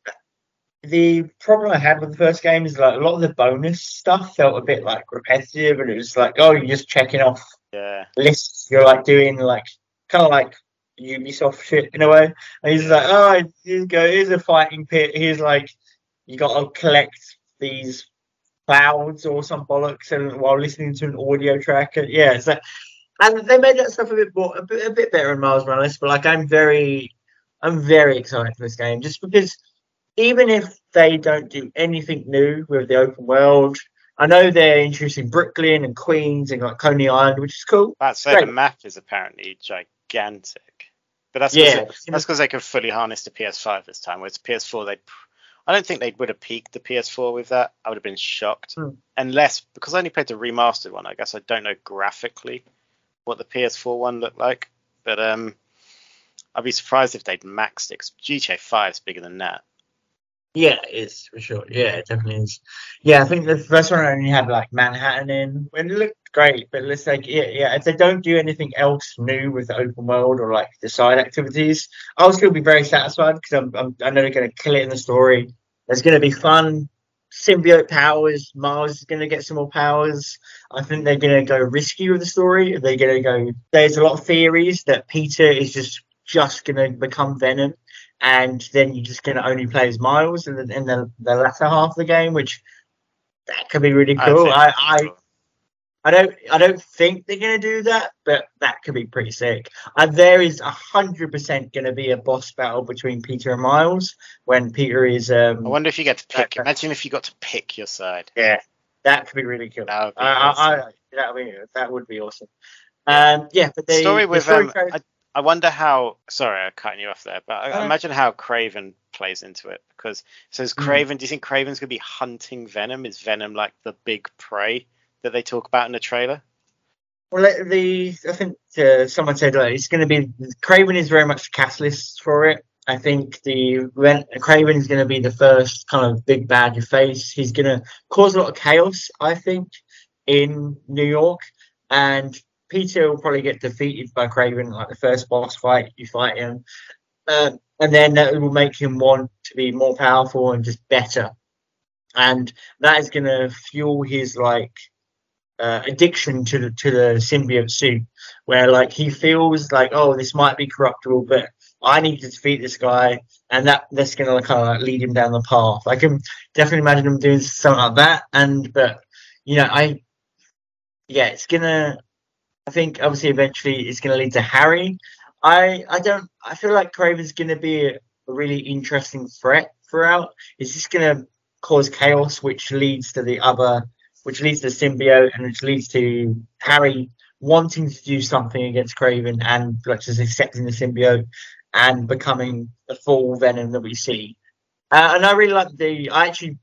[SPEAKER 2] the problem I had with the first game is like a lot of the bonus stuff felt a bit like repetitive, and it was like, oh, you're just checking off
[SPEAKER 1] yeah.
[SPEAKER 2] lists. You're like doing like kind of like Ubisoft shit in a way. And he's like, oh, here you go. Here's a fighting pit. Here's like you got to collect these clouds or some bollocks, and while listening to an audio track. And yeah, it's like. And they made that stuff a bit more, a bit, a bit better in Miles Morales, but like I'm very, I'm very excited for this game just because even if they don't do anything new with the open world, I know they're introducing Brooklyn and Queens and like Coney Island, which is cool.
[SPEAKER 1] That's so the map is apparently gigantic, but that's
[SPEAKER 2] yeah,
[SPEAKER 1] because that's because they could fully harness the P S five this time. Whereas P S four, they, I don't think they would have peaked the P S four with that. I would have been shocked,
[SPEAKER 2] hmm.
[SPEAKER 1] unless because I only played the remastered one. I guess I don't know graphically what the P S four one looked like, but um, I'd be surprised if they'd maxed it. Cause G T A five is bigger than that.
[SPEAKER 2] Yeah, it is for sure. Yeah, it definitely is. Yeah, I think the first one only had like Manhattan in, and it looked great. But it's like, yeah, yeah. If they don't do anything else new with the open world or like the side activities, I'll still be very satisfied because I'm, I'm, I know they're going to kill it in the story. There's going to be fun. Symbiote powers. Miles is going to get some more powers. I think they're going to go risky with the story. They're going to go. There's a lot of theories that Peter is just just going to become Venom, and then you're just going to only play as Miles in the, in the the latter half of the game, which that could be really cool. I I, I, I don't I don't think they're going to do that, but that could be pretty sick. And there is a hundred percent going to be a boss battle between Peter and Miles when Peter is. Um,
[SPEAKER 1] I wonder if you get to pick. That, imagine if you got to pick your side.
[SPEAKER 2] Yeah, that could be really cool.
[SPEAKER 1] That would be
[SPEAKER 2] I,
[SPEAKER 1] awesome.
[SPEAKER 2] I, I, that would be that would be awesome. Um, yeah, but the
[SPEAKER 1] story
[SPEAKER 2] the
[SPEAKER 1] with
[SPEAKER 2] story
[SPEAKER 1] um,
[SPEAKER 2] goes,
[SPEAKER 1] I, I wonder how. Sorry, I'm cutting you off there, but I,
[SPEAKER 2] Uh,
[SPEAKER 1] imagine how Craven plays into it, because so is
[SPEAKER 2] Mm.
[SPEAKER 1] Craven. Do you think Craven's gonna be hunting Venom? Is Venom like the big prey that they talk about in the trailer?
[SPEAKER 2] Well, like, the I think uh, someone said like, it's going to be Craven is very much the catalyst for it. I think the when Craven is going to be the first kind of big bad you face. He's going to cause a lot of chaos, I think, in New York, and Peter will probably get defeated by Craven like the first boss fight you fight him, um, and then that will make him want to be more powerful and just better, and that is going to fuel his like uh, addiction to the to the symbiote suit, where like he feels like, oh, this might be corruptible, but I need to defeat this guy, and that that's gonna kind of like lead him down the path. I can definitely imagine him doing something like that, and but you know, I yeah, it's gonna. I think obviously eventually it's gonna lead to Harry. I I don't. I feel like Craven's gonna be a, a really interesting threat throughout. It's just gonna cause chaos, which leads to the other, which leads to the symbiote, and which leads to Harry wanting to do something against Craven and like just accepting the symbiote and becoming the full Venom that we see. Uh, and I really like the. I actually,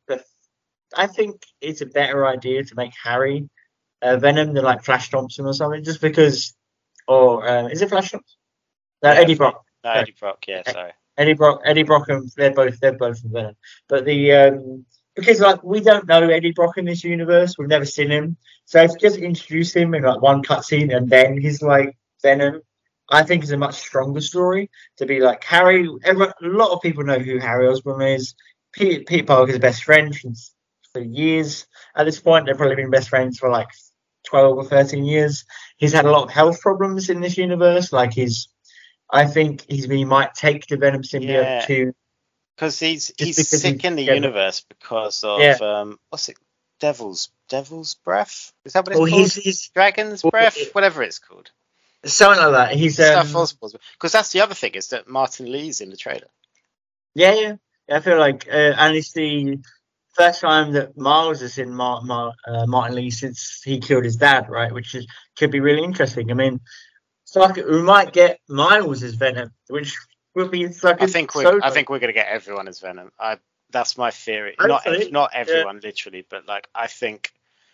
[SPEAKER 2] I think it's a better idea to make Harry uh, Venom than like Flash Thompson or something, just because. Or uh, is it Flash Thompson? No,
[SPEAKER 1] Yeah,
[SPEAKER 2] Eddie Brock.
[SPEAKER 1] no,
[SPEAKER 2] Sorry.
[SPEAKER 1] Eddie Brock. Yeah, sorry.
[SPEAKER 2] Eddie Brock, Eddie Brock, and they're both they're both from Venom. But the um, because like we don't know Eddie Brock in this universe, we've never seen him. So if you just introduce him in like one cutscene and then he's like Venom, I think is a much stronger story to be like Harry. Everyone, a lot of people know who Harry Osborn is. Pete, Pete Parker's best friend since for years. At this point, they've probably been best friends for like twelve or thirteen years. He's had a lot of health problems in this universe, like he's. I think he's he might take the Venom symbiote
[SPEAKER 1] Yeah,
[SPEAKER 2] to
[SPEAKER 1] because he's
[SPEAKER 2] just
[SPEAKER 1] he's
[SPEAKER 2] because
[SPEAKER 1] sick
[SPEAKER 2] he's
[SPEAKER 1] in the
[SPEAKER 2] yeah,
[SPEAKER 1] universe because
[SPEAKER 2] yeah.
[SPEAKER 1] of um what's it? Devil's Devil's Breath? Is that what it's
[SPEAKER 2] Well,
[SPEAKER 1] called?
[SPEAKER 2] he's he's
[SPEAKER 1] Dragon's
[SPEAKER 2] well,
[SPEAKER 1] Breath,
[SPEAKER 2] it-
[SPEAKER 1] whatever it's called.
[SPEAKER 2] something like that. He's
[SPEAKER 1] Stuff
[SPEAKER 2] um
[SPEAKER 1] Osborn's, because that's the other thing, is that Martin Lee's in the trailer.
[SPEAKER 2] yeah yeah. Yeah, I feel like uh, and it's the first time that Miles has seen Mar- Mar- uh, Martin Lee since he killed his dad, right? Which is could be really interesting. I mean, so like, we might get Miles as Venom, which would be
[SPEAKER 1] I
[SPEAKER 2] fucking
[SPEAKER 1] think we're
[SPEAKER 2] so.
[SPEAKER 1] I think we're gonna get everyone as Venom. I That's my theory. Not ev-
[SPEAKER 2] Hopefully,
[SPEAKER 1] not
[SPEAKER 2] yeah,
[SPEAKER 1] everyone literally, but like I think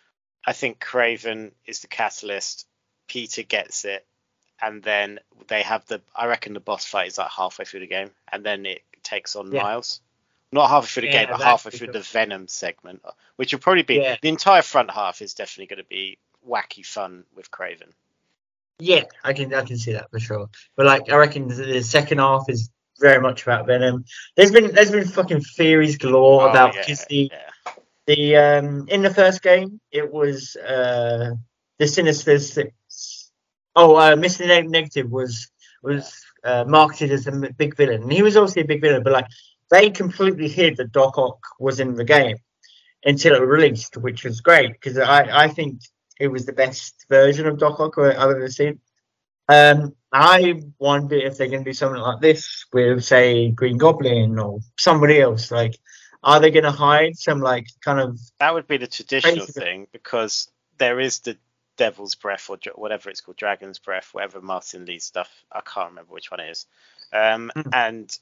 [SPEAKER 1] I think Craven is the catalyst. Peter gets it, and then they have the. I reckon the boss fight is like halfway through the game, and then it takes on
[SPEAKER 2] yeah,
[SPEAKER 1] Miles. Not halfway through the game,
[SPEAKER 2] yeah.
[SPEAKER 1] but
[SPEAKER 2] That's
[SPEAKER 1] halfway
[SPEAKER 2] for
[SPEAKER 1] through
[SPEAKER 2] sure.
[SPEAKER 1] the Venom segment, which will probably be
[SPEAKER 2] Yeah.
[SPEAKER 1] the entire front half is definitely going to be wacky fun with Craven.
[SPEAKER 2] Yeah, I can I can see that for sure. But like, I reckon the, the second half is very much about Venom. There's been there's been fucking theories galore
[SPEAKER 1] Oh
[SPEAKER 2] about
[SPEAKER 1] yeah,
[SPEAKER 2] because the
[SPEAKER 1] yeah,
[SPEAKER 2] the um in the first game it was uh the Sinister Six. Oh, uh, Mister Neg- Negative was
[SPEAKER 1] yeah.
[SPEAKER 2] was uh, marketed as a m- big villain, and he was obviously a big villain. But like, they completely hid that Doc Ock was in the game until it was released, which was great because I I think it was the best version of Doc Ock I've ever seen. Um, I wonder if they're going to do something like this with, say, Green Goblin or somebody else. Like, are they going to hide some like kind of
[SPEAKER 1] That would be the traditional
[SPEAKER 2] crazy?
[SPEAKER 1] thing, because there is the Devil's Breath, or dra- whatever it's called, Dragon's Breath, whatever Martin Lee's stuff. I can't remember which one it is. Um,
[SPEAKER 2] Hmm.
[SPEAKER 1] and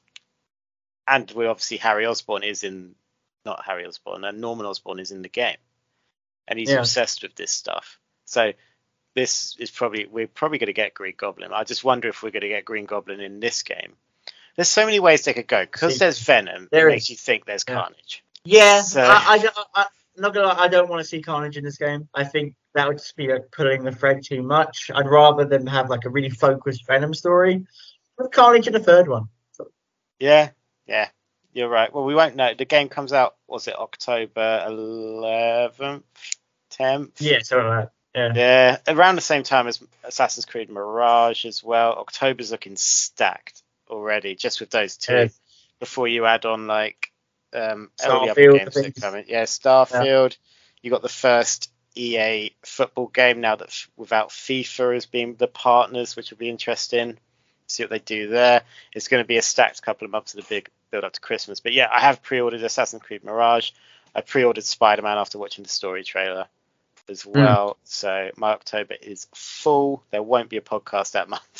[SPEAKER 1] and we obviously Harry Osborn is in, not Harry Osborn, and Norman Osborn is in the game, and he's
[SPEAKER 2] Yeah,
[SPEAKER 1] obsessed with this stuff. So this is probably we're probably going to get Green Goblin. I just wonder if we're going to get Green Goblin in this game. There's so many ways they could go, because
[SPEAKER 2] see,
[SPEAKER 1] there's Venom. It
[SPEAKER 2] there
[SPEAKER 1] makes you
[SPEAKER 2] is.
[SPEAKER 1] think there's
[SPEAKER 2] Yeah,
[SPEAKER 1] Carnage.
[SPEAKER 2] yeah.
[SPEAKER 1] So
[SPEAKER 2] I, I, don't- I, I'm not gonna. lie, I don't want to see Carnage in this game. I think that would just be like pulling the thread too much. I'd rather them have like a really focused Venom story with Carnage in the third one. So,
[SPEAKER 1] yeah, yeah, you're right. Well, we won't know. The game comes out, was it October eleventh, tenth?
[SPEAKER 2] yeah, something like that. Yeah.
[SPEAKER 1] Yeah, around the same time as Assassin's Creed Mirage as well. October's looking stacked already, just with those two.
[SPEAKER 2] Yeah.
[SPEAKER 1] Before you add on like um, all the other
[SPEAKER 2] Starfield, I
[SPEAKER 1] games that are
[SPEAKER 2] think.
[SPEAKER 1] coming. Yeah,
[SPEAKER 2] Yeah.
[SPEAKER 1] Starfield. You got the first E A football game now that f- without FIFA as being the partners, which will be interesting. See what they do there. It's going to be a stacked couple of months of the big build up to Christmas. But yeah, I have pre-ordered Assassin's Creed Mirage. I pre-ordered Spider-Man after watching the story trailer as
[SPEAKER 2] Mm.
[SPEAKER 1] well. So my October is full. There won't be a podcast that month.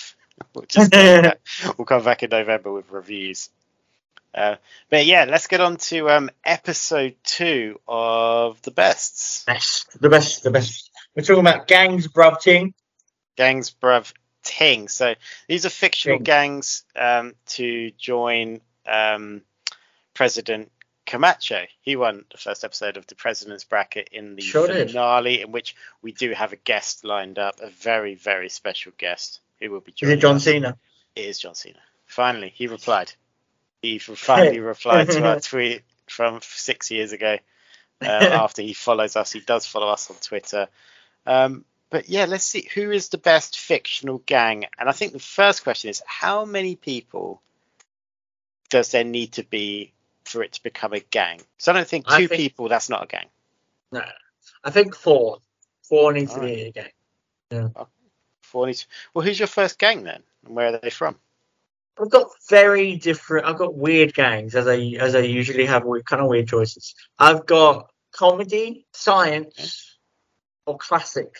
[SPEAKER 1] we'll just come back, we'll come back in November with reviews. Uh, but yeah, let's get on to um, episode two of the bests.
[SPEAKER 2] Best, the best, the best. We're talking about gangs, bruv, ting.
[SPEAKER 1] Gangs, bruv, ting. So these are fictional
[SPEAKER 2] Ting.
[SPEAKER 1] gangs um, to join um, President Camacho. He won the first episode of the President's Bracket in the
[SPEAKER 2] Sure did.
[SPEAKER 1] finale, in which we do have a guest lined up, a very, very special guest who will be
[SPEAKER 2] Is
[SPEAKER 1] joining
[SPEAKER 2] it John
[SPEAKER 1] us.
[SPEAKER 2] Cena?
[SPEAKER 1] It is John Cena. Finally, he replied. He finally replied to our tweet from six years ago. Uh, after he follows us, he does follow us on Twitter. Um, but yeah, let's see who is the best fictional gang. And I think the first question is, how many people does there need to be for it to become a gang? So I don't think two
[SPEAKER 2] I think-
[SPEAKER 1] people, that's not a gang.
[SPEAKER 2] No, I think four. Four needs to
[SPEAKER 1] Alright.
[SPEAKER 2] be a gang.
[SPEAKER 1] Four needs- Well, who's your first gang then? And where are they from?
[SPEAKER 2] I've got very different. I've got weird gangs as I as I usually have. Weird, kind of weird choices. I've got comedy, science, or classic.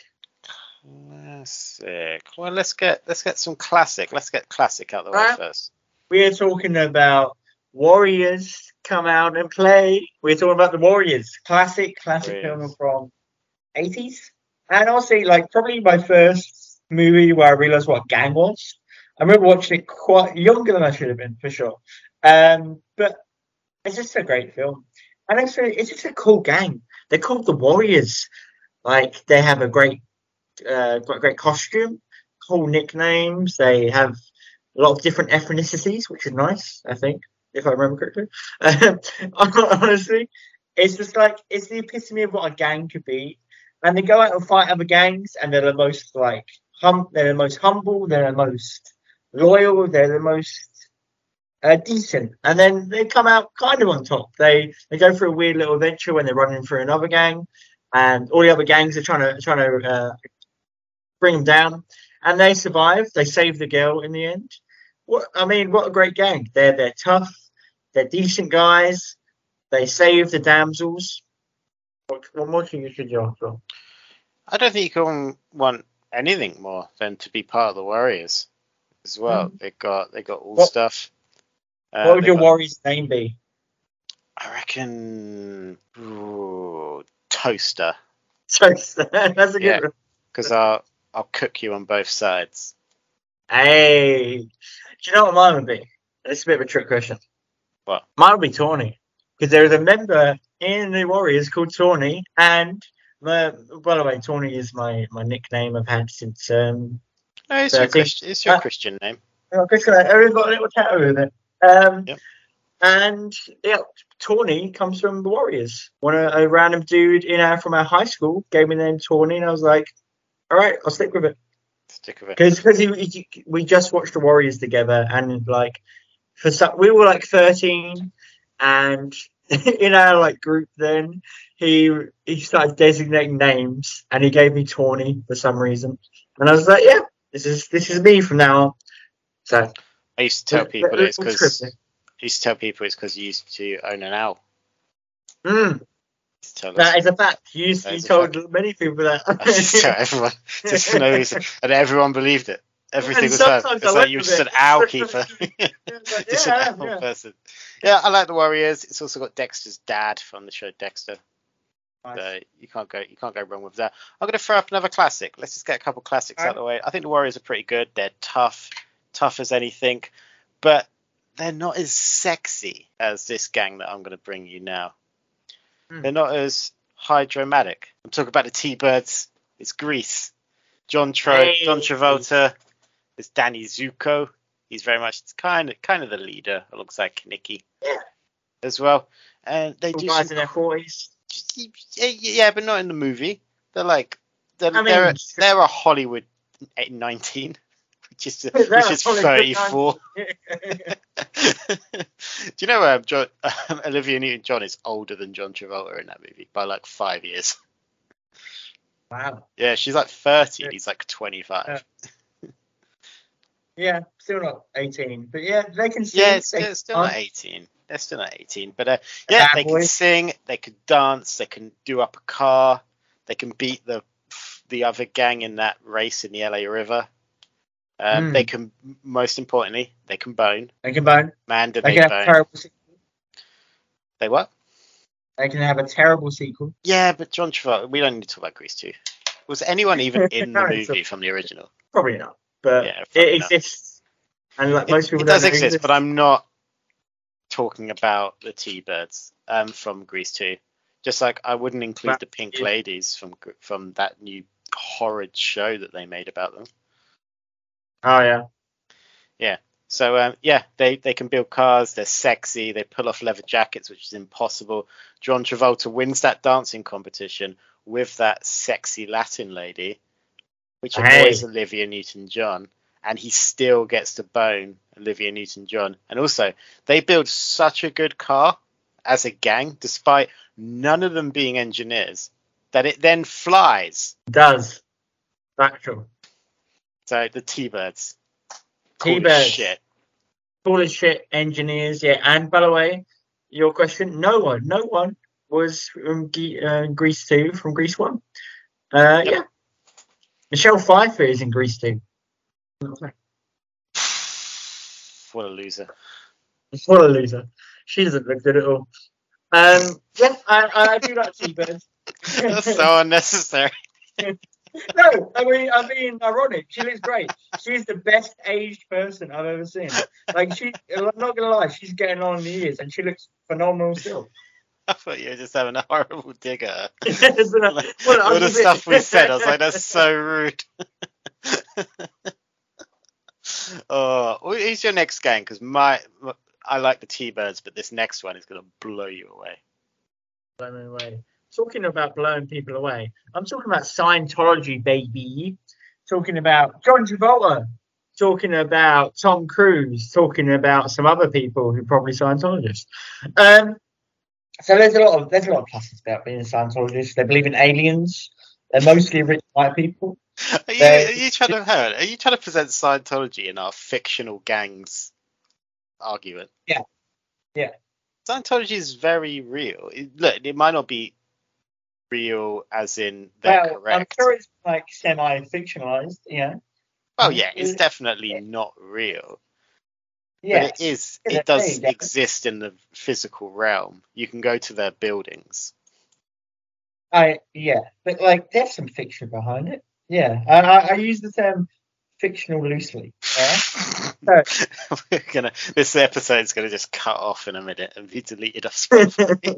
[SPEAKER 1] Classic. Well, let's get let's get some classic. Let's get classic out of the way
[SPEAKER 2] Right.
[SPEAKER 1] first.
[SPEAKER 2] We are talking about Warriors come out and play. We're talking about the Warriors, classic, classic
[SPEAKER 1] Warriors.
[SPEAKER 2] film from eighties, and also like probably my first movie where I realized what a gang was. I remember watching it quite younger than I should have been, for sure. Um, but it's just a great film, and it's a, it's just a cool gang. They're called the Warriors. Like they have a great, uh, great, great costume, cool nicknames. They have a lot of different ethnicities, which is nice, I think, if I remember correctly. Um, honestly, it's just like it's the epitome of what a gang could be. And they go out and fight other gangs, and they're the most like hum. They're the most humble. They're the most loyal. They're the most uh, decent. And then they come out kind of on top. They they go through a weird little adventure when they're running through another gang, and all the other gangs are trying to trying to uh, bring them down. And they survive. They save the girl in the end. What I mean, what a great gang! They're they're tough. They're decent guys. They save the damsels. What, what more can you should you ask for?
[SPEAKER 1] I don't think you can want anything more than to be part of the Warriors as well.
[SPEAKER 2] Mm.
[SPEAKER 1] They got they got all
[SPEAKER 2] What-
[SPEAKER 1] stuff. Uh,
[SPEAKER 2] What would
[SPEAKER 1] they
[SPEAKER 2] your
[SPEAKER 1] got-
[SPEAKER 2] Warriors' name be?
[SPEAKER 1] I reckon ooh, toaster,
[SPEAKER 2] Toast. That's a good
[SPEAKER 1] Yeah.
[SPEAKER 2] one.
[SPEAKER 1] because I'll I'll cook you on both sides.
[SPEAKER 2] Hey, do you know what mine would be? It's a bit of a trick question.
[SPEAKER 1] What?
[SPEAKER 2] Mine would be Tawny, because there is a member in the Warriors called Tawny, and my, by the way, Tawny is my, my nickname I've had since um.
[SPEAKER 1] No, it's
[SPEAKER 2] So I
[SPEAKER 1] your
[SPEAKER 2] think-
[SPEAKER 1] Christian. It's your
[SPEAKER 2] uh,
[SPEAKER 1] Christian name.
[SPEAKER 2] Oh, Chris, everyone's got a little tattoo with it. Um,
[SPEAKER 1] Yep.
[SPEAKER 2] And yeah, Tawny comes from the Warriors. One a, a random dude in our from our high school gave me the name Tawny, and I was like, all right, I'll stick with it.
[SPEAKER 1] Stick with it.
[SPEAKER 2] Because because we just watched the Warriors together, and like for some, we were like thirteen, and in our like group then he he started designating names, and he gave me Tawny for some reason, and I was like, yeah, this is this is me from now on. So
[SPEAKER 1] I used to tell
[SPEAKER 2] It-
[SPEAKER 1] people
[SPEAKER 2] it-
[SPEAKER 1] it's
[SPEAKER 2] it's
[SPEAKER 1] because
[SPEAKER 2] trippy.
[SPEAKER 1] I used to tell people it's because you used to own an owl.
[SPEAKER 2] mm,
[SPEAKER 1] Used to tell us-
[SPEAKER 2] that is a fact. You
[SPEAKER 1] That
[SPEAKER 2] you
[SPEAKER 1] is a
[SPEAKER 2] told many people that.
[SPEAKER 1] I used to tell everyone just for no reason, and everyone believed it every
[SPEAKER 2] And
[SPEAKER 1] single time.
[SPEAKER 2] sometimes
[SPEAKER 1] It's
[SPEAKER 2] I
[SPEAKER 1] like
[SPEAKER 2] went
[SPEAKER 1] you were
[SPEAKER 2] with
[SPEAKER 1] just
[SPEAKER 2] it.
[SPEAKER 1] an owl keeper,
[SPEAKER 2] Like,
[SPEAKER 1] just
[SPEAKER 2] yeah,
[SPEAKER 1] an owl
[SPEAKER 2] yeah.
[SPEAKER 1] person. Yeah, I like the Warriors. It's also got Dexter's dad from the show Dexter.
[SPEAKER 2] Nice.
[SPEAKER 1] So you can't go you can't go wrong with that. I'm gonna throw up another classic. Let's just get a couple classics out of the way. I think the Warriors are pretty good. They're tough, tough as anything, but they're not as sexy as this gang that I'm gonna bring you now.
[SPEAKER 2] Hmm.
[SPEAKER 1] They're not as hydromatic. I'm talking about the T-Birds. It's Grease. John Tro,
[SPEAKER 2] Hey.
[SPEAKER 1] John Travolta. There's Danny Zuko. He's very much kind of kind of the leader alongside Kinnicky
[SPEAKER 2] Yeah.
[SPEAKER 1] as well. And they
[SPEAKER 2] Cool
[SPEAKER 1] do
[SPEAKER 2] guys
[SPEAKER 1] some
[SPEAKER 2] in their forties.
[SPEAKER 1] yeah, yeah, but not in the movie. They're like they're
[SPEAKER 2] I mean,
[SPEAKER 1] they're, a, they're a Hollywood nineteen, which is
[SPEAKER 2] They're
[SPEAKER 1] which is
[SPEAKER 2] Hollywood
[SPEAKER 1] thirty-four. Do you know um, John, um, Olivia Newton-John is older than John Travolta in that movie by like five years.
[SPEAKER 2] Wow.
[SPEAKER 1] Yeah, she's like thirty.
[SPEAKER 2] Yeah.
[SPEAKER 1] And he's like twenty-five.
[SPEAKER 2] Yeah, still not eighteen, but yeah, they can sing.
[SPEAKER 1] Yeah, it's
[SPEAKER 2] they
[SPEAKER 1] still,
[SPEAKER 2] can
[SPEAKER 1] still not
[SPEAKER 2] dance.
[SPEAKER 1] eighteen. They're still not eighteen, but uh,
[SPEAKER 2] They're
[SPEAKER 1] yeah,
[SPEAKER 2] bad
[SPEAKER 1] they can
[SPEAKER 2] boys.
[SPEAKER 1] sing, they can dance, they can do up a car, they can beat the the other gang in that race in the L A River. Um,
[SPEAKER 2] Mm.
[SPEAKER 1] They can, most importantly, they can bone.
[SPEAKER 2] They can bone.
[SPEAKER 1] Man, do
[SPEAKER 2] They
[SPEAKER 1] they
[SPEAKER 2] can have a
[SPEAKER 1] bone?
[SPEAKER 2] terrible sequel.
[SPEAKER 1] They what?
[SPEAKER 2] They can have a terrible sequel.
[SPEAKER 1] Yeah, but John Travolta. We don't need to talk about Grease two. Was anyone even in the
[SPEAKER 2] No, it's
[SPEAKER 1] movie
[SPEAKER 2] a-
[SPEAKER 1] from the original?
[SPEAKER 2] Probably not, but
[SPEAKER 1] Yeah,
[SPEAKER 2] it
[SPEAKER 1] probably not.
[SPEAKER 2] exists, and like most
[SPEAKER 1] It,
[SPEAKER 2] people
[SPEAKER 1] it
[SPEAKER 2] don't
[SPEAKER 1] does
[SPEAKER 2] know
[SPEAKER 1] exist,
[SPEAKER 2] exists.
[SPEAKER 1] but I'm not talking about the T-Birds um, from Grease two. Just like I wouldn't include
[SPEAKER 2] But-
[SPEAKER 1] the Pink
[SPEAKER 2] yeah.
[SPEAKER 1] Ladies from from that new horrid show that they made about them.
[SPEAKER 2] Oh yeah.
[SPEAKER 1] Yeah. So um, yeah, they, they can build cars. They're sexy. They pull off leather jackets, which is impossible. John Travolta wins that dancing competition with that sexy Latin lady, which annoys
[SPEAKER 2] Hey.
[SPEAKER 1] Olivia Newton-John, and he still gets to bone Olivia Newton-John. And also, they build such a good car as a gang, despite none of them being engineers, that it then flies.
[SPEAKER 2] Does. Factual.
[SPEAKER 1] So the T-Birds. Cool as
[SPEAKER 2] T-Birds.
[SPEAKER 1] shit.
[SPEAKER 2] Cool as shit engineers, yeah. And by the way, your question, no one, no one was from Ge- uh, Grease two from Grease one. Uh,
[SPEAKER 1] Yep.
[SPEAKER 2] Yeah. Michelle Pfeiffer is in Grease two.
[SPEAKER 1] What a loser.
[SPEAKER 2] What a loser. She doesn't look good at all. Um, yeah, I, I do like T-Birds.
[SPEAKER 1] That's so unnecessary.
[SPEAKER 2] No, I mean, I'm being ironic. She looks great. She's the best aged person I've ever seen. Like, she, I'm not gonna lie, she's getting on in the years, and she looks phenomenal still.
[SPEAKER 1] I thought you were just having a horrible dig at her.
[SPEAKER 2] Yes, and I-
[SPEAKER 1] Like,
[SPEAKER 2] well, I'm
[SPEAKER 1] all the
[SPEAKER 2] just a bit-
[SPEAKER 1] stuff we said, I was like, that's so rude. Oh, who's your next gang? Because my, I like the T-Birds, but this next one is going to blow you away.
[SPEAKER 2] Blow me away. Talking about blowing people away, I'm talking about Scientology, baby. Talking about John Travolta. Talking about Tom Cruise. Talking about some other people who are probably Scientologists. Um, so there's a lot of there's a lot of pluses about being a Scientologist. They believe in aliens. They're mostly rich white people.
[SPEAKER 1] Are you,
[SPEAKER 2] They're-
[SPEAKER 1] are you trying to hurt? Are you trying to present Scientology in our fictional gangs argument?
[SPEAKER 2] Yeah. Yeah.
[SPEAKER 1] Scientology is very real. It, look, it might not be real as in they're
[SPEAKER 2] Well, I'm
[SPEAKER 1] correct.
[SPEAKER 2] sure it's like semi-fictionalized. Yeah.
[SPEAKER 1] Oh yeah, it's
[SPEAKER 2] Yeah.
[SPEAKER 1] definitely not real.
[SPEAKER 2] Yeah.
[SPEAKER 1] But it is.
[SPEAKER 2] Yeah,
[SPEAKER 1] It does
[SPEAKER 2] there you go.
[SPEAKER 1] exist in the physical realm. You can go to their buildings.
[SPEAKER 2] I yeah, but like there's some fiction behind it. Yeah, I, I, I use the term fictional loosely. Yeah?
[SPEAKER 1] We're gonna. This episode's gonna just cut off in a minute and be deleted off Spotify.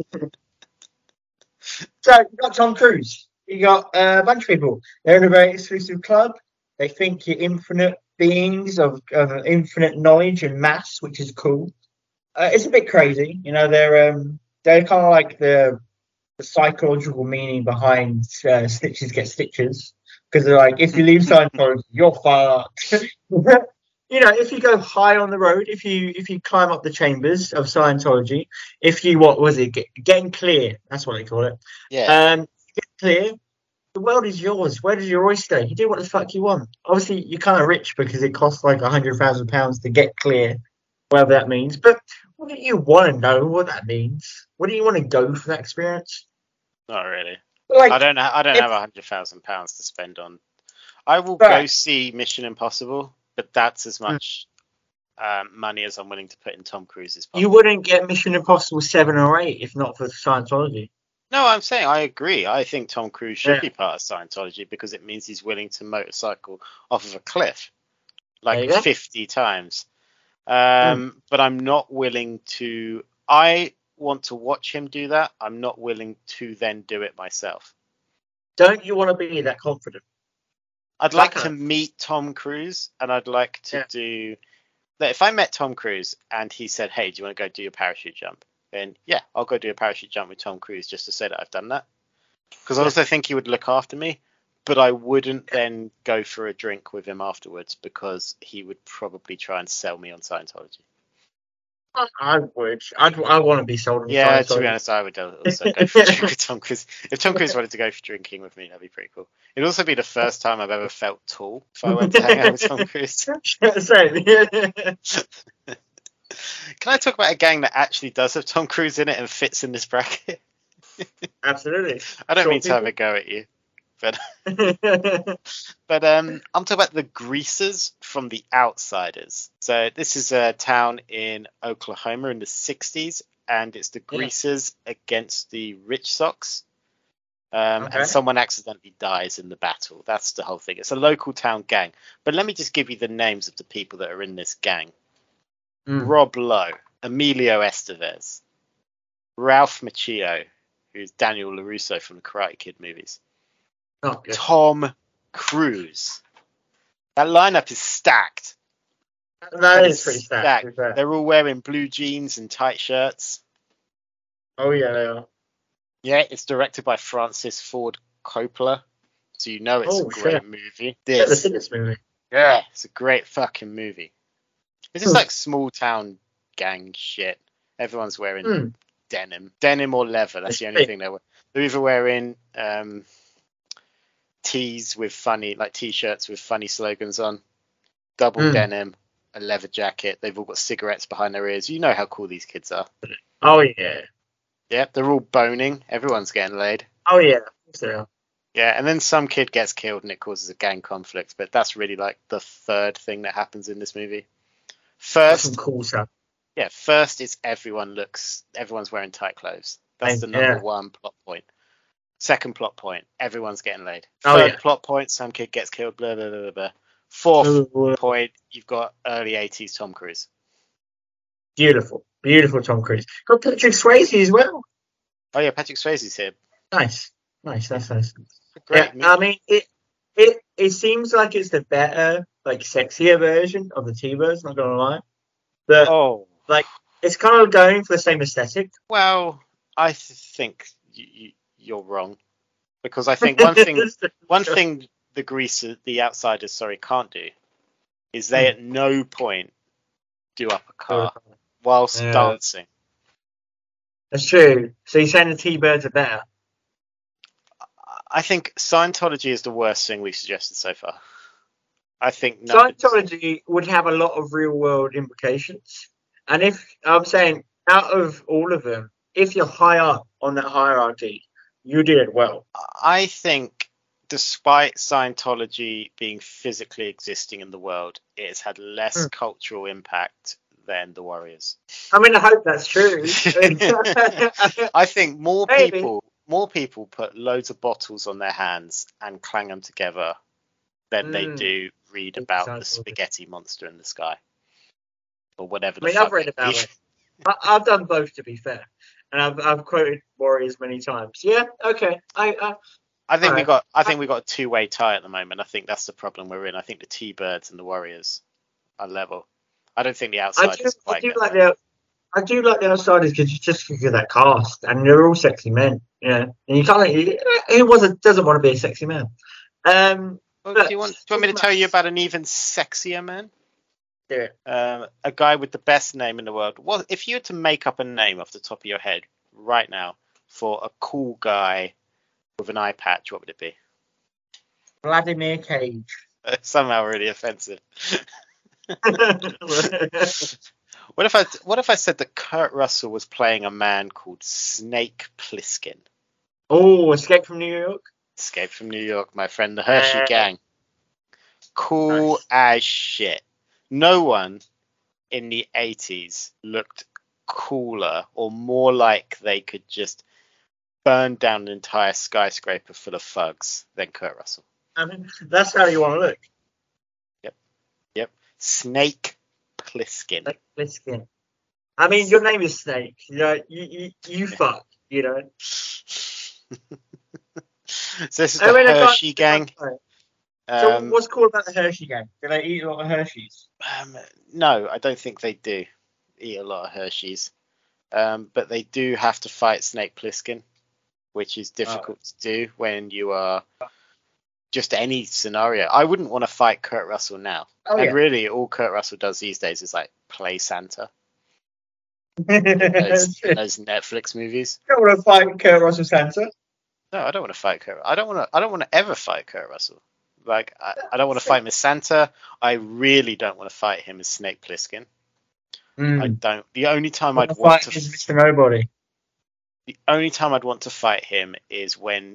[SPEAKER 2] So you got Tom Cruise. You got uh, a bunch of people. They're in a very exclusive club. They think you're infinite beings of, of infinite knowledge and mass, which is cool. Uh, it's a bit crazy, you know. They're um, they're kind of like the, the psychological meaning behind uh, stitches get stitches, because they're like, if you leave Scientology, you're fucked. You know, if you go high on the road, if you if you climb up the chambers of Scientology, if you what was it, get, getting clear? That's what they call it.
[SPEAKER 1] Yeah.
[SPEAKER 2] Um, get clear. The world is yours. Where does your oyster? You do what the fuck you want. Obviously, you're kind of rich because it costs like a hundred thousand pounds to get clear, whatever that means. But wouldn't you want to know what that means? Wouldn't you want to go for that experience?
[SPEAKER 1] Not really.
[SPEAKER 2] Like,
[SPEAKER 1] I don't. I don't
[SPEAKER 2] if-
[SPEAKER 1] have a hundred thousand pounds to spend on. I will
[SPEAKER 2] Right.
[SPEAKER 1] go see Mission Impossible, but that's as much um, money as I'm willing to put in Tom Cruise's pocket.
[SPEAKER 2] you wouldn't get Mission Impossible seven or eight if not for Scientology.
[SPEAKER 1] No, I'm saying I agree. I think Tom Cruise should
[SPEAKER 2] Yeah.
[SPEAKER 1] be part of Scientology because it means he's willing to motorcycle off of a cliff
[SPEAKER 2] There you
[SPEAKER 1] like
[SPEAKER 2] go.
[SPEAKER 1] fifty times. Um, But I'm not willing to. I want to watch him do that. I'm not willing to then do it myself.
[SPEAKER 2] Don't you want to be that confident?
[SPEAKER 1] I'd like
[SPEAKER 2] Like
[SPEAKER 1] to
[SPEAKER 2] a-
[SPEAKER 1] meet Tom Cruise, and I'd like to
[SPEAKER 2] Yeah.
[SPEAKER 1] do. Like, if I met Tom Cruise and he said, "Hey, do you want to go do a parachute jump?" Then yeah, I'll go do a parachute jump with Tom Cruise just to say that I've done that. Because I
[SPEAKER 2] Yeah.
[SPEAKER 1] also think he would look after me, but I wouldn't then go for a drink with him afterwards because he would probably try and sell me on Scientology.
[SPEAKER 2] I, I would. I'd, I want to be sold on
[SPEAKER 1] Yeah,
[SPEAKER 2] Scientology.
[SPEAKER 1] to be honest, I would also go for a drink with Tom Cruise. If Tom Cruise wanted to go for drinking with me, that'd be pretty cool. It'd also be the first time I've ever felt tall if I went to hang out with Tom Cruise.
[SPEAKER 2] Same. Yeah.
[SPEAKER 1] Can I talk about a gang that actually does have Tom Cruise in it and fits in this bracket?
[SPEAKER 2] Absolutely.
[SPEAKER 1] I don't
[SPEAKER 2] Short
[SPEAKER 1] mean to have
[SPEAKER 2] people.
[SPEAKER 1] a go at you, But but um, I'm talking about the Greasers from The Outsiders. So this is a town in Oklahoma in the sixties, and it's the Greasers yeah. against the Rich Sox. Um, okay. And someone accidentally dies in the battle. That's the whole thing. It's a local town gang. But let me just give you the names of the people that are in this gang. Mm. Rob Lowe, Emilio Estevez, Ralph Macchio, who's Daniel LaRusso from the Karate Kid movies, oh, Tom Cruise. That lineup is stacked.
[SPEAKER 2] that, that is pretty stacked. stacked.
[SPEAKER 1] They're all wearing blue jeans and tight shirts.
[SPEAKER 2] Oh, yeah, they are.
[SPEAKER 1] Yeah, it's directed by Francis Ford Coppola, so you know it's oh, a great shit. movie.
[SPEAKER 2] This, I've never seen this movie.
[SPEAKER 1] Yeah, it's a great fucking movie. It's just like small town gang shit. Everyone's wearing mm. denim, denim or leather. That's the only thing they wear. They're either wearing um, tees with funny, like t-shirts with funny slogans on, double mm. denim, a leather jacket. They've all got cigarettes behind their ears. You know how cool these kids are.
[SPEAKER 2] Oh yeah.
[SPEAKER 1] Yeah, they're all boning. Everyone's getting laid.
[SPEAKER 2] Oh, yeah. So.
[SPEAKER 1] Yeah, and then some kid gets killed and it causes a gang conflict. But that's really like the third thing that happens in this movie. First,
[SPEAKER 2] that's some cool stuff.
[SPEAKER 1] Yeah, first it's everyone looks, everyone's wearing tight clothes. That's the number yeah. one plot point. Second plot point, everyone's getting laid. Third oh, yeah. plot point, some kid gets killed, blah, blah, blah, blah. Fourth Ooh. point, you've got early eighties Tom Cruise.
[SPEAKER 2] Beautiful. Beautiful Tom Cruise. Got Patrick Swayze as well.
[SPEAKER 1] Oh yeah, Patrick Swayze's here.
[SPEAKER 2] Nice, nice, that's nice. Yeah, I mean, it it it seems like it's the better, like sexier version of the T-Birds. Not gonna lie, but oh, like it's kind of going for the same aesthetic.
[SPEAKER 1] Well, I th- think you, you, you're wrong because I think one thing one thing the Greasers, the Outsiders, sorry, can't do is they mm. at no point do up a car. Whilst yeah. dancing.
[SPEAKER 2] That's true. So you're saying the T-Birds are better?
[SPEAKER 1] I think Scientology is the worst thing we've suggested so far. I think
[SPEAKER 2] Scientology would have a lot of real world implications. And if I'm saying out of all of them, if you're high up on that hierarchy, you did well.
[SPEAKER 1] I think despite Scientology being physically existing in the world, it has had less mm. cultural impact than the Warriors.
[SPEAKER 2] I mean, I hope that's true.
[SPEAKER 1] I think more Maybe. people more people put loads of bottles on their hands and clang them together than mm. they do read about the spaghetti monster in the sky. Or whatever the
[SPEAKER 2] I mean,
[SPEAKER 1] fuck
[SPEAKER 2] I've read about it. I, I've done both, to be fair. And I've I've quoted Warriors many times. Yeah, okay. I I,
[SPEAKER 1] I think we right. got I think we got a two way tie at the moment. I think that's the problem we're in. I think the T-Birds and the Warriors are level. I don't think the Outsiders. I do,
[SPEAKER 2] I do like the, I do like the Outsiders because you just think of that cast, and they're all sexy men. Yeah, and you can't. Who wasn't doesn't want to be a sexy man? Um,
[SPEAKER 1] well, do you want? Do you want me to tell you about an even sexier man?
[SPEAKER 2] Yeah.
[SPEAKER 1] Um, a guy with the best name in the world. Well, if you had to make up a name off the top of your head right now for a cool guy with an eye patch, what would it be?
[SPEAKER 2] Vladimir Cage.
[SPEAKER 1] Somehow really offensive. What if I what if I said that Kurt Russell was playing a man called Snake Plissken?
[SPEAKER 2] Oh, Escape from New York.
[SPEAKER 1] Escape from New York, my friend, the Hershey uh, Gang. Cool nice. as shit. No one in the eighties looked cooler or more like they could just burn down an entire skyscraper full of thugs than Kurt Russell.
[SPEAKER 2] I mean, that's how you want to look.
[SPEAKER 1] Yep. Yep. Snake Plissken.
[SPEAKER 2] Snake Plissken. I mean, your name is Snake. You know, you you, you fuck. You know.
[SPEAKER 1] So this is the I mean, Hershey Gang.
[SPEAKER 2] So
[SPEAKER 1] um,
[SPEAKER 2] what's cool about the Hershey Gang? Do they eat a lot of Hershey's?
[SPEAKER 1] Um, no, I don't think they do eat a lot of Hershey's. Um, but they do have to fight Snake Plissken, which is difficult oh. to do when you are just any scenario. I wouldn't want to fight Kurt Russell now. Oh, and yeah. really, all Kurt Russell does these days is like play Santa. in, those, in those Netflix movies.
[SPEAKER 2] You don't want to fight Kurt Russell Santa?
[SPEAKER 1] No, I don't want to fight Kurt. I don't want to. I don't want to ever fight Kurt Russell. Like I, I don't want to fight him as Santa. I really don't want to fight him as Snake Plissken. Mm. I don't. The only time I'd want to
[SPEAKER 2] fight is Mister Nobody.
[SPEAKER 1] The only time I'd want to fight him is when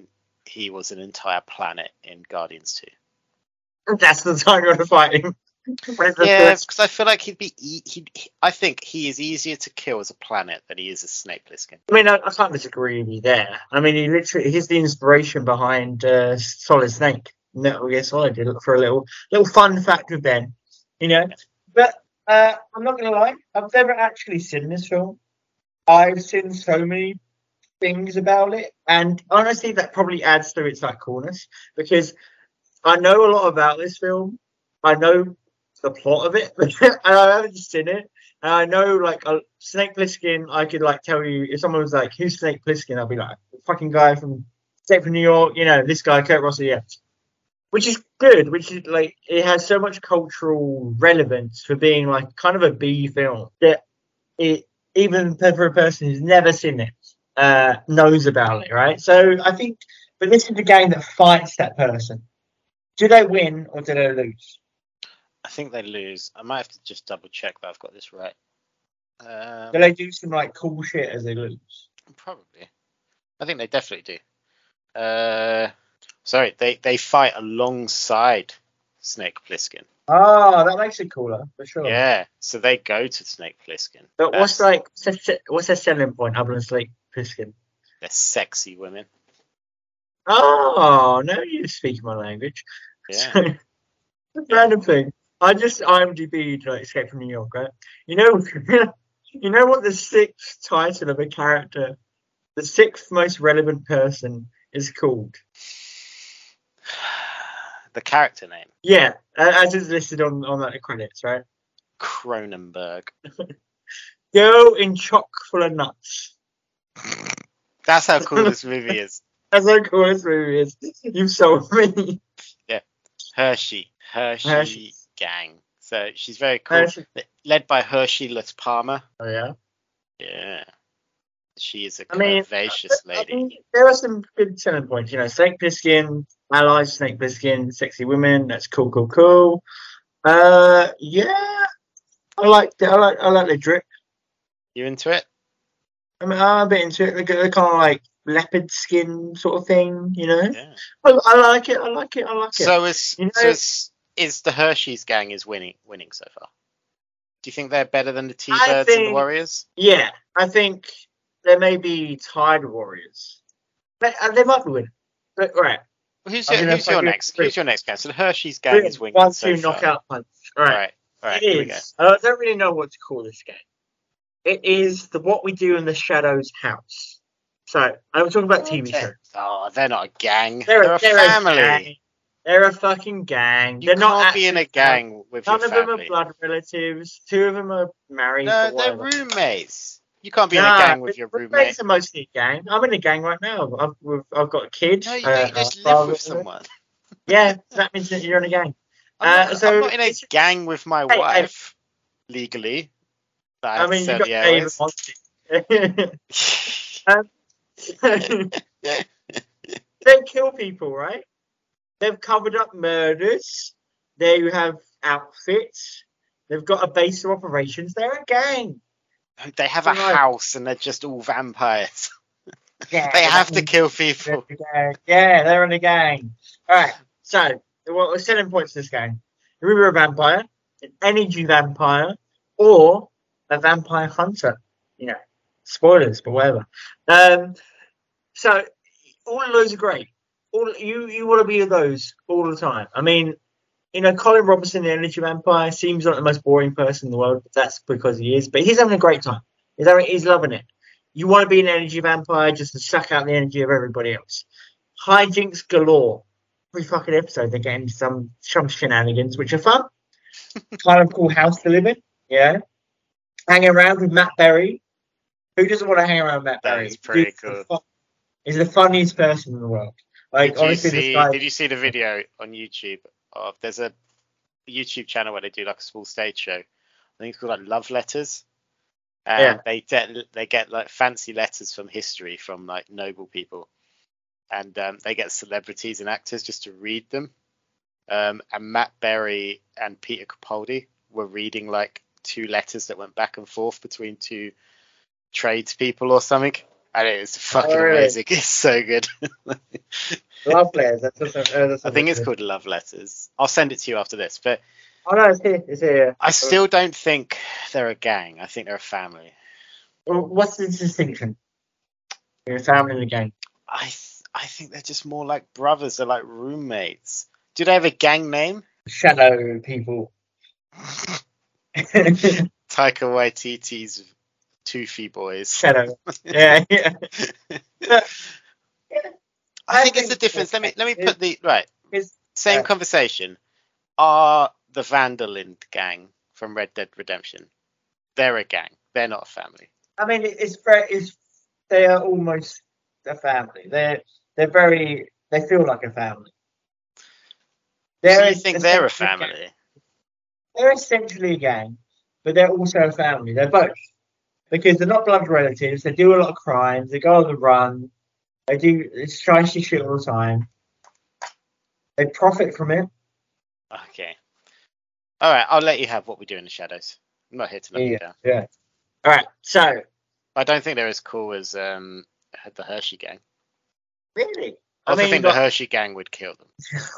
[SPEAKER 1] he was an entire planet in Guardians two.
[SPEAKER 2] That's the time you're gonna fight him.
[SPEAKER 1] Yeah, because I feel like he'd be. E- he'd, he, I think he is easier to kill as a planet than he is as Snake Plissken.
[SPEAKER 2] I mean, I, I can't disagree with you there. I mean, he literally he's the inspiration behind uh, Solid Snake. Metal Gear Solid did for a little little fun fact with Ben, you know. But uh, I'm not gonna lie, I've never actually seen this film. I've seen so many things about it, and honestly, that probably adds to its like coolness because I know a lot about this film. I know the plot of it, and I haven't seen it. And I know, like, a Snake Plissken, I could, like, tell you, if someone was like, who's Snake Plissken? I'll be like, the fucking guy from, Escape from New York, you know, this guy, Kurt Russell, yeah. Which is good, which is, like, it has so much cultural relevance for being, like, kind of a B film that it, even for a person who's never seen it, uh, knows about it, right? So I think, but this is the game that fights that person. Do they win or do they lose?
[SPEAKER 1] I think they lose. I might have to just double check that I've got this right. Um,
[SPEAKER 2] Do they do some like cool shit as they lose?
[SPEAKER 1] Probably. I think they definitely do. Uh, sorry, they, they fight alongside Snake Plissken.
[SPEAKER 2] Oh, that makes it cooler for sure.
[SPEAKER 1] Yeah, so they go to Snake Plissken.
[SPEAKER 2] But
[SPEAKER 1] That's,
[SPEAKER 2] what's like what's their, what's their selling point other than Snake Plissken?
[SPEAKER 1] They're sexy women.
[SPEAKER 2] Oh, now you're speaking my language.
[SPEAKER 1] Yeah.
[SPEAKER 2] So, random thing. I just IMDb'd like Escape from New York, right? You know, you know what the sixth title of a character, the sixth most relevant person is called?
[SPEAKER 1] The character name?
[SPEAKER 2] Yeah, as is listed on on like, the credits, right?
[SPEAKER 1] Cronenberg.
[SPEAKER 2] Girl in chock full of nuts.
[SPEAKER 1] That's how cool this movie is.
[SPEAKER 2] That's how cool this movie is. You've sold me.
[SPEAKER 1] Yeah. Hershey. Hershey,
[SPEAKER 2] Hershey.
[SPEAKER 1] gang. So she's very cool.
[SPEAKER 2] Hershey.
[SPEAKER 1] Led by Hershey Liz Palmer.
[SPEAKER 2] Oh yeah.
[SPEAKER 1] Yeah. She is a
[SPEAKER 2] I mean,
[SPEAKER 1] curvaceous
[SPEAKER 2] I
[SPEAKER 1] lady.
[SPEAKER 2] mean, there are some good selling points. You know, Snake Plissken, allies, Snake Plissken, sexy women. That's cool, cool, cool. Uh, yeah, I like the, I like I like the drip.
[SPEAKER 1] You into it?
[SPEAKER 2] I mean, I'm a bit into it. They're, they're kind of like leopard skin sort of thing. You know,
[SPEAKER 1] Yeah.
[SPEAKER 2] I, I like it. I like it. I like it.
[SPEAKER 1] So is
[SPEAKER 2] You know-
[SPEAKER 1] so is, is the Hershey's gang is winning winning so far? Do you think they're better than the T-Birds and the
[SPEAKER 2] think-
[SPEAKER 1] Warriors?
[SPEAKER 2] Yeah, I think there may be Tide Warriors, but uh, they might be winning. But right,
[SPEAKER 1] Well, who's
[SPEAKER 2] I
[SPEAKER 1] your,
[SPEAKER 2] mean,
[SPEAKER 1] who's
[SPEAKER 2] if I
[SPEAKER 1] your
[SPEAKER 2] could-
[SPEAKER 1] next? Who's your next gang? So the Hershey's gang is winning
[SPEAKER 2] one,
[SPEAKER 1] so
[SPEAKER 2] two,
[SPEAKER 1] far.
[SPEAKER 2] knockout punch. All
[SPEAKER 1] All
[SPEAKER 2] right.
[SPEAKER 1] right, all right.
[SPEAKER 2] It
[SPEAKER 1] Here we go.
[SPEAKER 2] is. I don't really know what to call this game. It is the What We Do in the Shadows house. So I'm talking about T V
[SPEAKER 1] Okay.
[SPEAKER 2] show.
[SPEAKER 1] Oh, they're not a gang.
[SPEAKER 2] They're,
[SPEAKER 1] They're, a
[SPEAKER 2] they're
[SPEAKER 1] family.
[SPEAKER 2] gang. They're a fucking gang.
[SPEAKER 1] You
[SPEAKER 2] they're
[SPEAKER 1] can't
[SPEAKER 2] not
[SPEAKER 1] be in a
[SPEAKER 2] actually-
[SPEAKER 1] gang with
[SPEAKER 2] None
[SPEAKER 1] your
[SPEAKER 2] of them
[SPEAKER 1] family.
[SPEAKER 2] are blood relatives. Two of them are married.
[SPEAKER 1] No,
[SPEAKER 2] but
[SPEAKER 1] they're
[SPEAKER 2] whatever.
[SPEAKER 1] roommates. You can't be in
[SPEAKER 2] Nah,
[SPEAKER 1] a gang with
[SPEAKER 2] but
[SPEAKER 1] your
[SPEAKER 2] roommates
[SPEAKER 1] roommate.
[SPEAKER 2] are mostly a gang. I'm in a gang right now. I've we've, I've got a kid.
[SPEAKER 1] No, you,
[SPEAKER 2] uh,
[SPEAKER 1] you just
[SPEAKER 2] a
[SPEAKER 1] live
[SPEAKER 2] father.
[SPEAKER 1] with someone.
[SPEAKER 2] Yeah, that means that you're in a gang.
[SPEAKER 1] I'm,
[SPEAKER 2] Uh,
[SPEAKER 1] not,
[SPEAKER 2] so
[SPEAKER 1] I'm not in a
[SPEAKER 2] it's-
[SPEAKER 1] gang with my
[SPEAKER 2] Hey,
[SPEAKER 1] wife, legally. That I,
[SPEAKER 2] I
[SPEAKER 1] have
[SPEAKER 2] mean,
[SPEAKER 1] to
[SPEAKER 2] you
[SPEAKER 1] sell
[SPEAKER 2] got
[SPEAKER 1] the
[SPEAKER 2] Dave
[SPEAKER 1] airways.
[SPEAKER 2] and Monty. They kill people, right? They've covered up murders. They have outfits. They've got a base of operations. They're a gang.
[SPEAKER 1] They have a
[SPEAKER 2] Right.
[SPEAKER 1] house and they're just all vampires.
[SPEAKER 2] Yeah,
[SPEAKER 1] They
[SPEAKER 2] that
[SPEAKER 1] have to
[SPEAKER 2] means
[SPEAKER 1] kill
[SPEAKER 2] they're
[SPEAKER 1] people.
[SPEAKER 2] in a gang. Yeah, they're in a gang. All right. So, what are selling points to this game? You're either a vampire, an energy vampire, or a vampire hunter. You know, spoilers, but whatever. Um, so all of those are great. All you you want to be those all the time. I mean, you know, Colin Robinson, the energy vampire, seems like the most boring person in the world, but that's because he is. But he's having a great time. He's having, he's loving it. You want to be an energy vampire just to suck out the energy of everybody else. Hijinks galore. Every fucking episode they're getting some some shenanigans, which are fun. Kind of cool house to live in. Yeah. Hanging around with Matt Berry. Who doesn't want to hang around with Matt
[SPEAKER 1] That
[SPEAKER 2] Berry?
[SPEAKER 1] is pretty
[SPEAKER 2] Dude's the
[SPEAKER 1] cool.
[SPEAKER 2] fu- He's the funniest person in the world. Like,
[SPEAKER 1] Did you
[SPEAKER 2] honestly, this
[SPEAKER 1] see?
[SPEAKER 2] guy.
[SPEAKER 1] Did you see the video on YouTube of? There's a YouTube channel where they do like a small stage show. I think it's called like Love Letters. And
[SPEAKER 2] Yeah.
[SPEAKER 1] they get they get like fancy letters from history from like noble people, and um, they get celebrities and actors just to read them. Um, and Matt Berry and Peter Capaldi were reading like two letters that went back and forth between two tradespeople or something. I know, it's fucking
[SPEAKER 2] Oh, really?
[SPEAKER 1] amazing. It's so good.
[SPEAKER 2] Love letters. That's also, uh, that's
[SPEAKER 1] I think it's
[SPEAKER 2] also-
[SPEAKER 1] called Love Letters. I'll send it to you after this. But
[SPEAKER 2] Oh no, it's here. It's here.
[SPEAKER 1] I still don't think they're a gang. I think they're a family.
[SPEAKER 2] Well, what's the distinction? You're a family in the game.
[SPEAKER 1] I th- I think they're just more like brothers. They're like roommates. Do they have a gang name?
[SPEAKER 2] Shadow people.
[SPEAKER 1] Taika Waititi's Toothy Boys.
[SPEAKER 2] Shadow. Yeah, yeah. But, yeah,
[SPEAKER 1] I think it's the difference. Let me let me put the right
[SPEAKER 2] It's,
[SPEAKER 1] same
[SPEAKER 2] uh,
[SPEAKER 1] conversation. Are the Vandalind gang from Red Dead Redemption? They're a gang. They're not a family.
[SPEAKER 2] I mean, it's very. It's they are almost a family. They're they're very. They feel like a family.
[SPEAKER 1] So
[SPEAKER 2] They're
[SPEAKER 1] you think they're a
[SPEAKER 2] essentially gang.
[SPEAKER 1] family?
[SPEAKER 2] They're essentially a gang, but they're also a family. They're both because they're not blood relatives. They do a lot of crimes. They go on the run. They do it's trashy shit all the time. They profit from it.
[SPEAKER 1] Okay. All right. I'll let you have what we do in the shadows. I'm not here to knock
[SPEAKER 2] Yeah,
[SPEAKER 1] you down.
[SPEAKER 2] yeah. All right. So
[SPEAKER 1] I don't think they're as cool as um the Hershey gang.
[SPEAKER 2] really,
[SPEAKER 1] I also
[SPEAKER 2] mean,
[SPEAKER 1] think
[SPEAKER 2] but-
[SPEAKER 1] the Hershey gang would kill them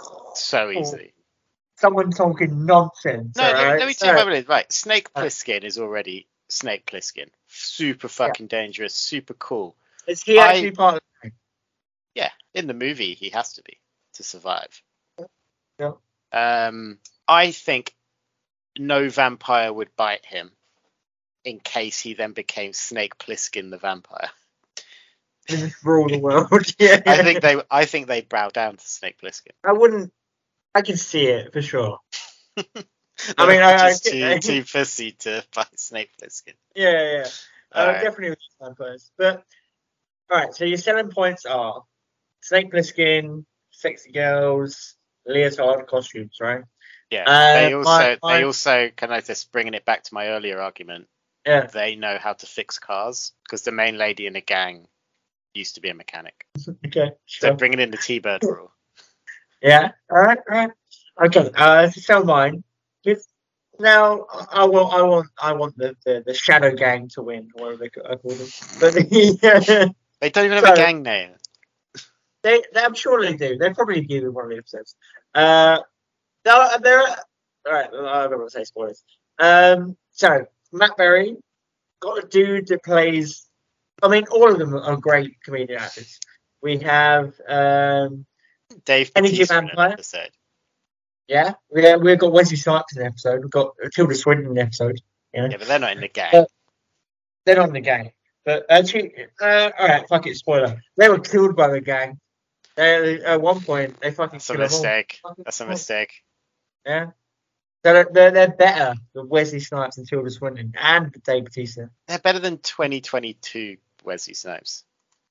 [SPEAKER 1] so easily.
[SPEAKER 2] someone talking nonsense.
[SPEAKER 1] No,
[SPEAKER 2] all
[SPEAKER 1] let, me-
[SPEAKER 2] right?
[SPEAKER 1] let me
[SPEAKER 2] So-
[SPEAKER 1] tell you what it is. Right, Snake
[SPEAKER 2] Uh,
[SPEAKER 1] Plissken is already Snake Plissken. Super fucking dangerous, super cool.
[SPEAKER 2] Is he
[SPEAKER 1] I-
[SPEAKER 2] actually part of the
[SPEAKER 1] Yeah, in the movie he has to be to survive.
[SPEAKER 2] Yeah.
[SPEAKER 1] Um, I think no vampire would bite him in case he then became Snake Plissken the vampire.
[SPEAKER 2] just rule the world? Yeah.
[SPEAKER 1] I think they I think they bow down to Snake Plissken.
[SPEAKER 2] I wouldn't. I can see it for sure. I
[SPEAKER 1] They're
[SPEAKER 2] mean, I- I
[SPEAKER 1] just
[SPEAKER 2] get-
[SPEAKER 1] too too pussy to fight Snake Plissken.
[SPEAKER 2] Yeah, yeah. yeah.
[SPEAKER 1] All
[SPEAKER 2] Uh,
[SPEAKER 1] right.
[SPEAKER 2] Definitely with vampires. But all right. So your selling points are Snake Plissken, sexy girls, leotard costumes, right?
[SPEAKER 1] Yeah,
[SPEAKER 2] Uh,
[SPEAKER 1] they also
[SPEAKER 2] my-
[SPEAKER 1] they
[SPEAKER 2] my-
[SPEAKER 1] also can I just bringing it back to my earlier argument.
[SPEAKER 2] Yeah.
[SPEAKER 1] They know how to fix cars because the main lady in the gang used to be a mechanic.
[SPEAKER 2] Okay.
[SPEAKER 1] So
[SPEAKER 2] Sure.
[SPEAKER 1] bringing in the T-Bird rule.
[SPEAKER 2] Yeah. All right. All right. Okay. Uh, to sell mine. If, now I want. I want. I want the, the, the Shadow Gang to win, or whatever they ca- I call them. But the,
[SPEAKER 1] They don't even have
[SPEAKER 2] So-
[SPEAKER 1] a gang name.
[SPEAKER 2] they, they, I'm sure they do. They probably do in one of the episodes. Uh, there, there. All right. I don't want to say spoilers. Um. So Matt Berry got a dude that plays. I mean, all of them are great comedian actors. We have. Um.
[SPEAKER 1] Dave
[SPEAKER 2] Energy
[SPEAKER 1] Bautista in an
[SPEAKER 2] Vampire.
[SPEAKER 1] episode.
[SPEAKER 2] Yeah. We we've got Wesley Snipes in the episode. We've got Tilda Swinton in the episode. You know?
[SPEAKER 1] Yeah, but they're not in the gang.
[SPEAKER 2] Uh, They're not in the gang. But actually, uh, all right, fuck it, spoiler. They were killed by the gang. They, at one point, they fucking
[SPEAKER 1] That's a
[SPEAKER 2] killed them all.
[SPEAKER 1] mistake.
[SPEAKER 2] Fucking
[SPEAKER 1] That's a
[SPEAKER 2] killed.
[SPEAKER 1] mistake.
[SPEAKER 2] Yeah. So they're, they're, they're better than Wesley Snipes and Tilda Swinton and Dave Bautista.
[SPEAKER 1] They're better than twenty twenty-two Wesley Snipes.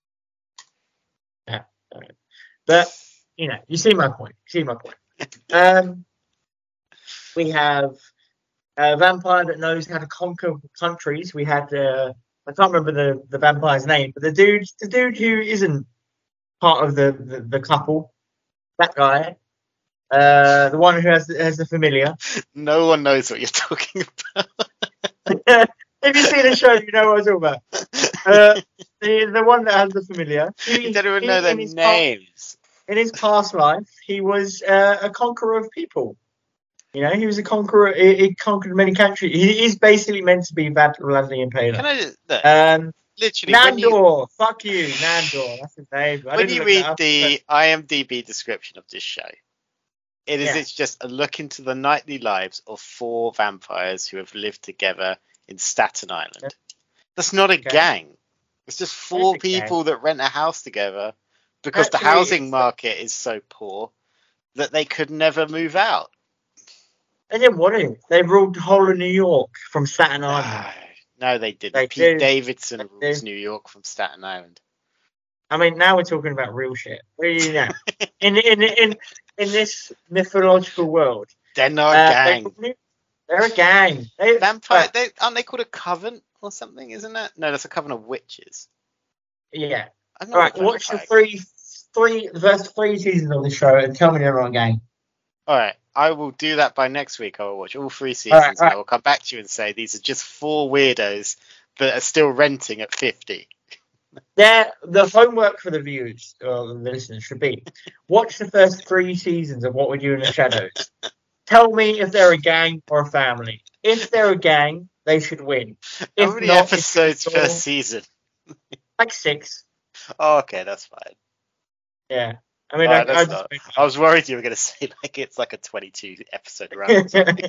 [SPEAKER 2] But, you know, you see my point. You see my point. Um, we have a vampire that knows how to conquer countries. We had, uh, I can't remember the, the vampire's name, but the dude, the dude who isn't part of the, the, the couple, that guy, uh, the one who has has the familiar.
[SPEAKER 1] No one knows what you're talking about.
[SPEAKER 2] If you see the show, you know what I'm talking about. Uh, the the one that has the familiar. He,
[SPEAKER 1] You don't even
[SPEAKER 2] he-
[SPEAKER 1] know their
[SPEAKER 2] in his
[SPEAKER 1] names.
[SPEAKER 2] Past, in his past life, he was uh, a conqueror of people. You know, he was a conqueror. He, he conquered many countries. He is basically meant to be Vlad Vladimir
[SPEAKER 1] Can
[SPEAKER 2] Impaler.
[SPEAKER 1] I just, look,
[SPEAKER 2] Um,
[SPEAKER 1] literally, when you,
[SPEAKER 2] Nandor, fuck you, Nandor. That's his name. I
[SPEAKER 1] when
[SPEAKER 2] didn't
[SPEAKER 1] you
[SPEAKER 2] look
[SPEAKER 1] read
[SPEAKER 2] that up,
[SPEAKER 1] the IMDb description of this show, it is
[SPEAKER 2] Yeah.
[SPEAKER 1] it's just a look into the nightly lives of four vampires who have lived together in Staten Island.
[SPEAKER 2] Yeah.
[SPEAKER 1] That's not a
[SPEAKER 2] Okay.
[SPEAKER 1] gang. It's just four
[SPEAKER 2] It's a gang.
[SPEAKER 1] people that rent a house together because the
[SPEAKER 2] Actually,
[SPEAKER 1] housing
[SPEAKER 2] it's-
[SPEAKER 1] market is so poor that they could never move out.
[SPEAKER 2] They didn't want to. They ruled the whole of New York from Staten
[SPEAKER 1] No,
[SPEAKER 2] Island.
[SPEAKER 1] no, they didn't.
[SPEAKER 2] They
[SPEAKER 1] Pete
[SPEAKER 2] do.
[SPEAKER 1] Davidson
[SPEAKER 2] They
[SPEAKER 1] rules
[SPEAKER 2] do.
[SPEAKER 1] New York from Staten Island.
[SPEAKER 2] I mean, now we're talking about real shit. What do you know? in in in in this mythological world,
[SPEAKER 1] They're not
[SPEAKER 2] uh,
[SPEAKER 1] a gang.
[SPEAKER 2] They, they're a gang. They,
[SPEAKER 1] Vampire,
[SPEAKER 2] uh,
[SPEAKER 1] they, aren't they called a coven or something? Isn't that? No, that's a coven of witches.
[SPEAKER 2] yeah.
[SPEAKER 1] I'm
[SPEAKER 2] All right.
[SPEAKER 1] a
[SPEAKER 2] Watch the
[SPEAKER 1] vampire.
[SPEAKER 2] three three the first three seasons of the show and tell me they're not a gang.
[SPEAKER 1] All right, I will do that by next week. I will watch all three seasons,
[SPEAKER 2] All right, all
[SPEAKER 1] and
[SPEAKER 2] right.
[SPEAKER 1] I will come back to you and say these are just four weirdos that are still renting at fifty.
[SPEAKER 2] There, the homework for the viewers or the listeners should be watch the first three seasons of What We Do in the Shadows. Tell me if they're a gang or a family. If they're a gang, they should win.
[SPEAKER 1] How
[SPEAKER 2] If
[SPEAKER 1] many
[SPEAKER 2] not,
[SPEAKER 1] episodes
[SPEAKER 2] it's
[SPEAKER 1] per season?
[SPEAKER 2] like six.
[SPEAKER 1] Oh, okay, that's fine.
[SPEAKER 2] Yeah, I mean,
[SPEAKER 1] All
[SPEAKER 2] I,
[SPEAKER 1] right,
[SPEAKER 2] I
[SPEAKER 1] that's
[SPEAKER 2] just
[SPEAKER 1] not. I was worried you were going to say like it's like a twenty-two episode run. Or something.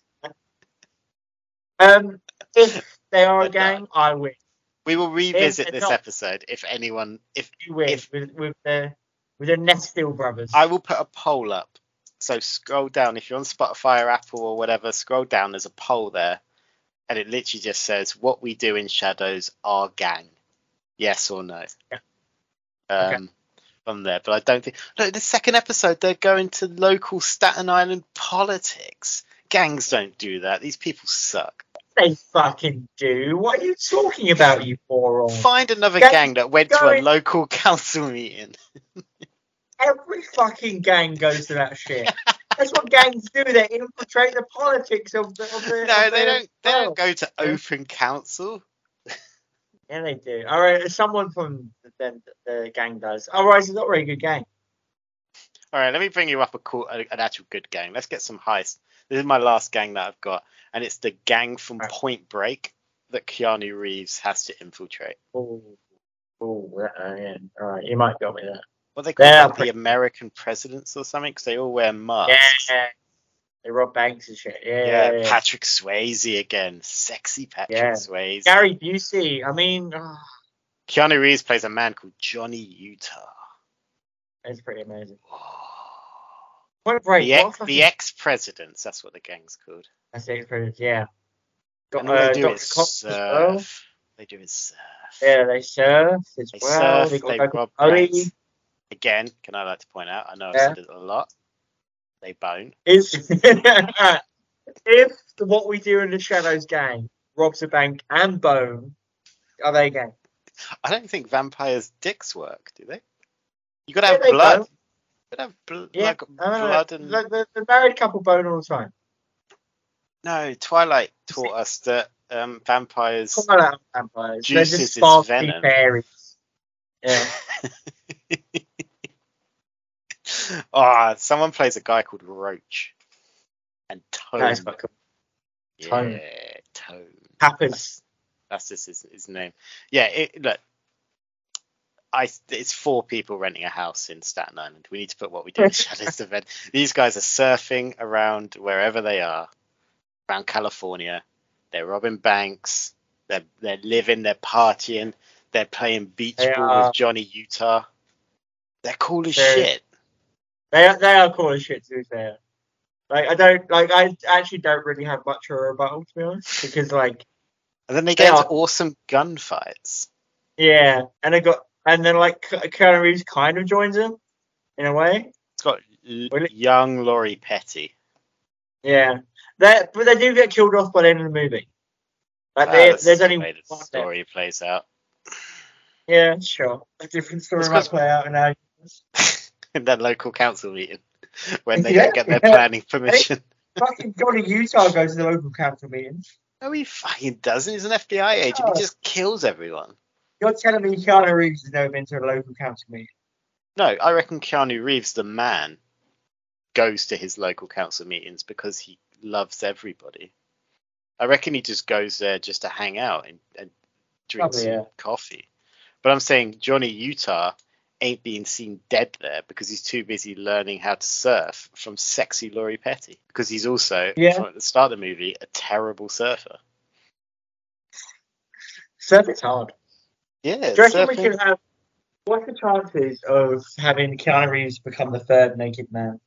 [SPEAKER 2] um, if they are a
[SPEAKER 1] They're
[SPEAKER 2] gang,
[SPEAKER 1] done.
[SPEAKER 2] I win.
[SPEAKER 1] We will revisit
[SPEAKER 2] they're
[SPEAKER 1] this
[SPEAKER 2] not-
[SPEAKER 1] episode if anyone. If
[SPEAKER 2] You win
[SPEAKER 1] if
[SPEAKER 2] with with the with the Nestle brothers.
[SPEAKER 1] I will put a poll up. So scroll down if you're on Spotify or Apple or whatever. Scroll down. There's a poll there, and it literally just says "What We Do in Shadows are gang." Yes or no?
[SPEAKER 2] Yeah.
[SPEAKER 1] Um,
[SPEAKER 2] Okay.
[SPEAKER 1] From there, but I don't think. Look, the second episode, they're going to local Staten Island politics. Gangs don't do that. These people suck.
[SPEAKER 2] They fucking do. What are you talking about, you moron?
[SPEAKER 1] Find another
[SPEAKER 2] Gangs
[SPEAKER 1] gang that went to a
[SPEAKER 2] going-
[SPEAKER 1] local council meeting.
[SPEAKER 2] Every fucking gang goes to that shit. That's what gangs do. They infiltrate the politics of the. Of the
[SPEAKER 1] No,
[SPEAKER 2] of
[SPEAKER 1] they
[SPEAKER 2] the
[SPEAKER 1] don't. They don't
[SPEAKER 2] world.
[SPEAKER 1] go to
[SPEAKER 2] Yeah.
[SPEAKER 1] open council.
[SPEAKER 2] Yeah, they do. All right, someone from the, the gang does. Otherwise, it's not a very good gang.
[SPEAKER 1] All right, let me bring you up a cool, an actual good gang. Let's get some heist. This is my last gang that I've got, and it's the gang from
[SPEAKER 2] Right.
[SPEAKER 1] Point Break that Keanu Reeves has to infiltrate.
[SPEAKER 2] Oh, oh, uh, yeah. All right, you might go with that.
[SPEAKER 1] What they call
[SPEAKER 2] Yeah,
[SPEAKER 1] like the
[SPEAKER 2] pretty-
[SPEAKER 1] American presidents or something, because they all wear masks.
[SPEAKER 2] Yeah, they rob banks and shit. Yeah,
[SPEAKER 1] Yeah,
[SPEAKER 2] yeah, yeah.
[SPEAKER 1] Patrick Swayze again, sexy Patrick
[SPEAKER 2] Yeah.
[SPEAKER 1] Swayze.
[SPEAKER 2] Gary Busey. I mean, oh,
[SPEAKER 1] Keanu Reeves plays a man called Johnny Utah.
[SPEAKER 2] it's pretty amazing.
[SPEAKER 1] Oh.
[SPEAKER 2] Point Break.
[SPEAKER 1] The,
[SPEAKER 2] what
[SPEAKER 1] ex,
[SPEAKER 2] fucking-
[SPEAKER 1] the ex-presidents, that's what the gang's called.
[SPEAKER 2] That's the experience. Yeah. Got,
[SPEAKER 1] And all
[SPEAKER 2] uh,
[SPEAKER 1] they do
[SPEAKER 2] Doctor
[SPEAKER 1] is
[SPEAKER 2] Cox as well.
[SPEAKER 1] surf. They do is surf.
[SPEAKER 2] Yeah, they surf as
[SPEAKER 1] They
[SPEAKER 2] well.
[SPEAKER 1] surf,
[SPEAKER 2] they got
[SPEAKER 1] they
[SPEAKER 2] Logan
[SPEAKER 1] rob
[SPEAKER 2] Foley.
[SPEAKER 1] banks. Again, can I like to point out, I know I've
[SPEAKER 2] Yeah.
[SPEAKER 1] said it a lot, they bone.
[SPEAKER 2] Is if the What We Do in the Shadows gang robs a bank and bone, are they gang?
[SPEAKER 1] I don't think vampires' dicks work, do they? You gotta
[SPEAKER 2] Yeah,
[SPEAKER 1] have
[SPEAKER 2] they
[SPEAKER 1] blood.
[SPEAKER 2] bone.
[SPEAKER 1] You gotta have bl-
[SPEAKER 2] Yeah,
[SPEAKER 1] like
[SPEAKER 2] I don't
[SPEAKER 1] blood
[SPEAKER 2] know.
[SPEAKER 1] and...
[SPEAKER 2] The, the, the married couple bone all the time.
[SPEAKER 1] No, Twilight taught us that um, vampires...
[SPEAKER 2] Twilight vampires. They're
[SPEAKER 1] Juices
[SPEAKER 2] just
[SPEAKER 1] is
[SPEAKER 2] sparkly
[SPEAKER 1] venom.
[SPEAKER 2] fairies. Yeah.
[SPEAKER 1] Oh, someone plays a guy called Roach. And Tone.
[SPEAKER 2] That is quite cool.
[SPEAKER 1] yeah,
[SPEAKER 2] Tone.
[SPEAKER 1] Tone.
[SPEAKER 2] Happens.
[SPEAKER 1] That's just his, his name. Yeah, it, look, I it's four people renting a house in Staten Island. We need to put What We Do in Shadows to bed. These guys are surfing around wherever they are, around California. They're robbing banks. They're they're living. They're partying. They're playing beach
[SPEAKER 2] They
[SPEAKER 1] ball
[SPEAKER 2] are.
[SPEAKER 1] with Johnny Utah. They're cool as
[SPEAKER 2] They're-
[SPEAKER 1] shit.
[SPEAKER 2] They are, they are cool as shit, to be fair. Like, I don't, like, I actually don't really have much of a rebuttal, to be honest, because, like,
[SPEAKER 1] And then they
[SPEAKER 2] They
[SPEAKER 1] get into
[SPEAKER 2] are.
[SPEAKER 1] awesome gunfights.
[SPEAKER 2] yeah, and they got, and then, like, Ke- Keanu Reeves kind of joins them, in a way.
[SPEAKER 1] It's got l-
[SPEAKER 2] Really?
[SPEAKER 1] young Laurie Petty.
[SPEAKER 2] Yeah. They, but they do get killed off by the end of the movie. Like,
[SPEAKER 1] Ah,
[SPEAKER 2] there-
[SPEAKER 1] that's
[SPEAKER 2] there's
[SPEAKER 1] the
[SPEAKER 2] only
[SPEAKER 1] way the
[SPEAKER 2] one there.
[SPEAKER 1] story plays out.
[SPEAKER 2] Yeah, sure. A different story
[SPEAKER 1] It's
[SPEAKER 2] might
[SPEAKER 1] 'cause-
[SPEAKER 2] play out in our
[SPEAKER 1] In that local council meeting when they
[SPEAKER 2] Yeah,
[SPEAKER 1] don't get their
[SPEAKER 2] yeah.
[SPEAKER 1] planning permission.
[SPEAKER 2] fucking Johnny Utah goes to the local council meetings.
[SPEAKER 1] No, he fucking doesn't. He's an F B I agent.
[SPEAKER 2] Oh.
[SPEAKER 1] He just kills everyone.
[SPEAKER 2] You're telling me Keanu Reeves has never been to a local council meeting?
[SPEAKER 1] No, I reckon Keanu Reeves, the man, goes to his local council meetings because he loves everybody. I reckon he just goes there just to hang out and, and drink
[SPEAKER 2] Probably,
[SPEAKER 1] some
[SPEAKER 2] yeah.
[SPEAKER 1] coffee. But I'm saying Johnny Utah ain't being seen dead there because he's too busy learning how to surf from sexy Laurie Petty. Because he's also,
[SPEAKER 2] Yeah.
[SPEAKER 1] from at the start of the movie, a terrible surfer.
[SPEAKER 2] Surfing's hard.
[SPEAKER 1] Yeah,
[SPEAKER 2] Do you reckon we
[SPEAKER 1] surfing-
[SPEAKER 2] could have? What's the chances of having Keanu Reeves become the third naked man?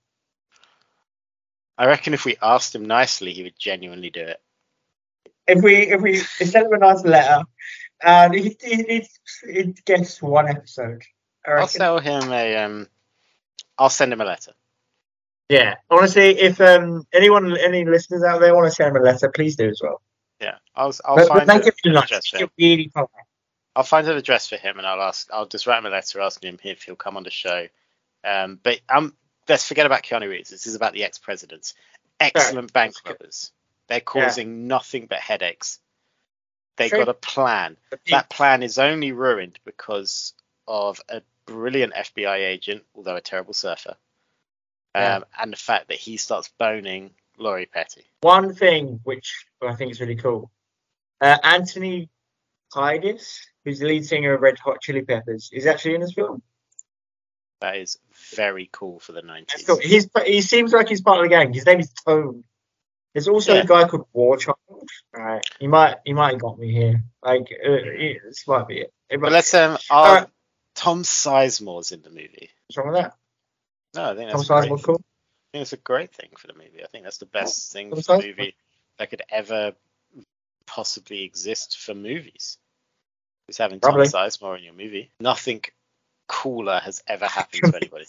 [SPEAKER 1] I reckon if we asked him nicely, he would genuinely do it.
[SPEAKER 2] If we, if we, send him a nice letter, and he, he, he, he gets one episode. I
[SPEAKER 1] I'll
[SPEAKER 2] reckon.
[SPEAKER 1] sell him a. Um, I'll send him a letter.
[SPEAKER 2] Yeah, honestly, if um anyone, any listeners out there want to send him a letter, please do as well.
[SPEAKER 1] Yeah, I'll. I'll
[SPEAKER 2] But, but
[SPEAKER 1] find
[SPEAKER 2] make
[SPEAKER 1] a-
[SPEAKER 2] it really
[SPEAKER 1] an
[SPEAKER 2] nice.
[SPEAKER 1] address for
[SPEAKER 2] Make
[SPEAKER 1] him.
[SPEAKER 2] it really polite.
[SPEAKER 1] I'll find an address for him, and I'll ask. I'll just write him a letter asking him if he'll come on the show. Um, but um, let's forget about Keanu Reeves. This is about the ex-presidents. Excellent bank
[SPEAKER 2] That's good.
[SPEAKER 1] robbers. They're causing nothing but headaches They
[SPEAKER 2] True.
[SPEAKER 1] got a plan.
[SPEAKER 2] But
[SPEAKER 1] That plan is only ruined because of a brilliant F B I agent, although a terrible surfer, um,
[SPEAKER 2] Yeah.
[SPEAKER 1] and the fact that he starts boning Laurie Petty.
[SPEAKER 2] One thing which I think is really cool, uh, Anthony Kiedis, who's the lead singer of Red Hot Chili Peppers, is actually in this film.
[SPEAKER 1] That is very cool for the
[SPEAKER 2] That's
[SPEAKER 1] nineties.
[SPEAKER 2] cool. He's he seems like he's part of the gang. His name is Tone. There's also
[SPEAKER 1] Yeah.
[SPEAKER 2] a guy called Warchild. Alright, he might he might have got me here. Like uh, this might be it. it might
[SPEAKER 1] But let's
[SPEAKER 2] be it.
[SPEAKER 1] um, our,
[SPEAKER 2] All right.
[SPEAKER 1] Tom Sizemore's in the movie.
[SPEAKER 2] What's wrong with that?
[SPEAKER 1] No, I think
[SPEAKER 2] Tom
[SPEAKER 1] that's great.
[SPEAKER 2] Sizemore, cool.
[SPEAKER 1] I think it's a great thing for the movie. I think that's the best thing
[SPEAKER 2] Tom
[SPEAKER 1] for the
[SPEAKER 2] Sizemore.
[SPEAKER 1] movie that could ever possibly exist for movies. Is having
[SPEAKER 2] Probably.
[SPEAKER 1] Tom Sizemore in your movie. Nothing cooler has ever happened to anybody.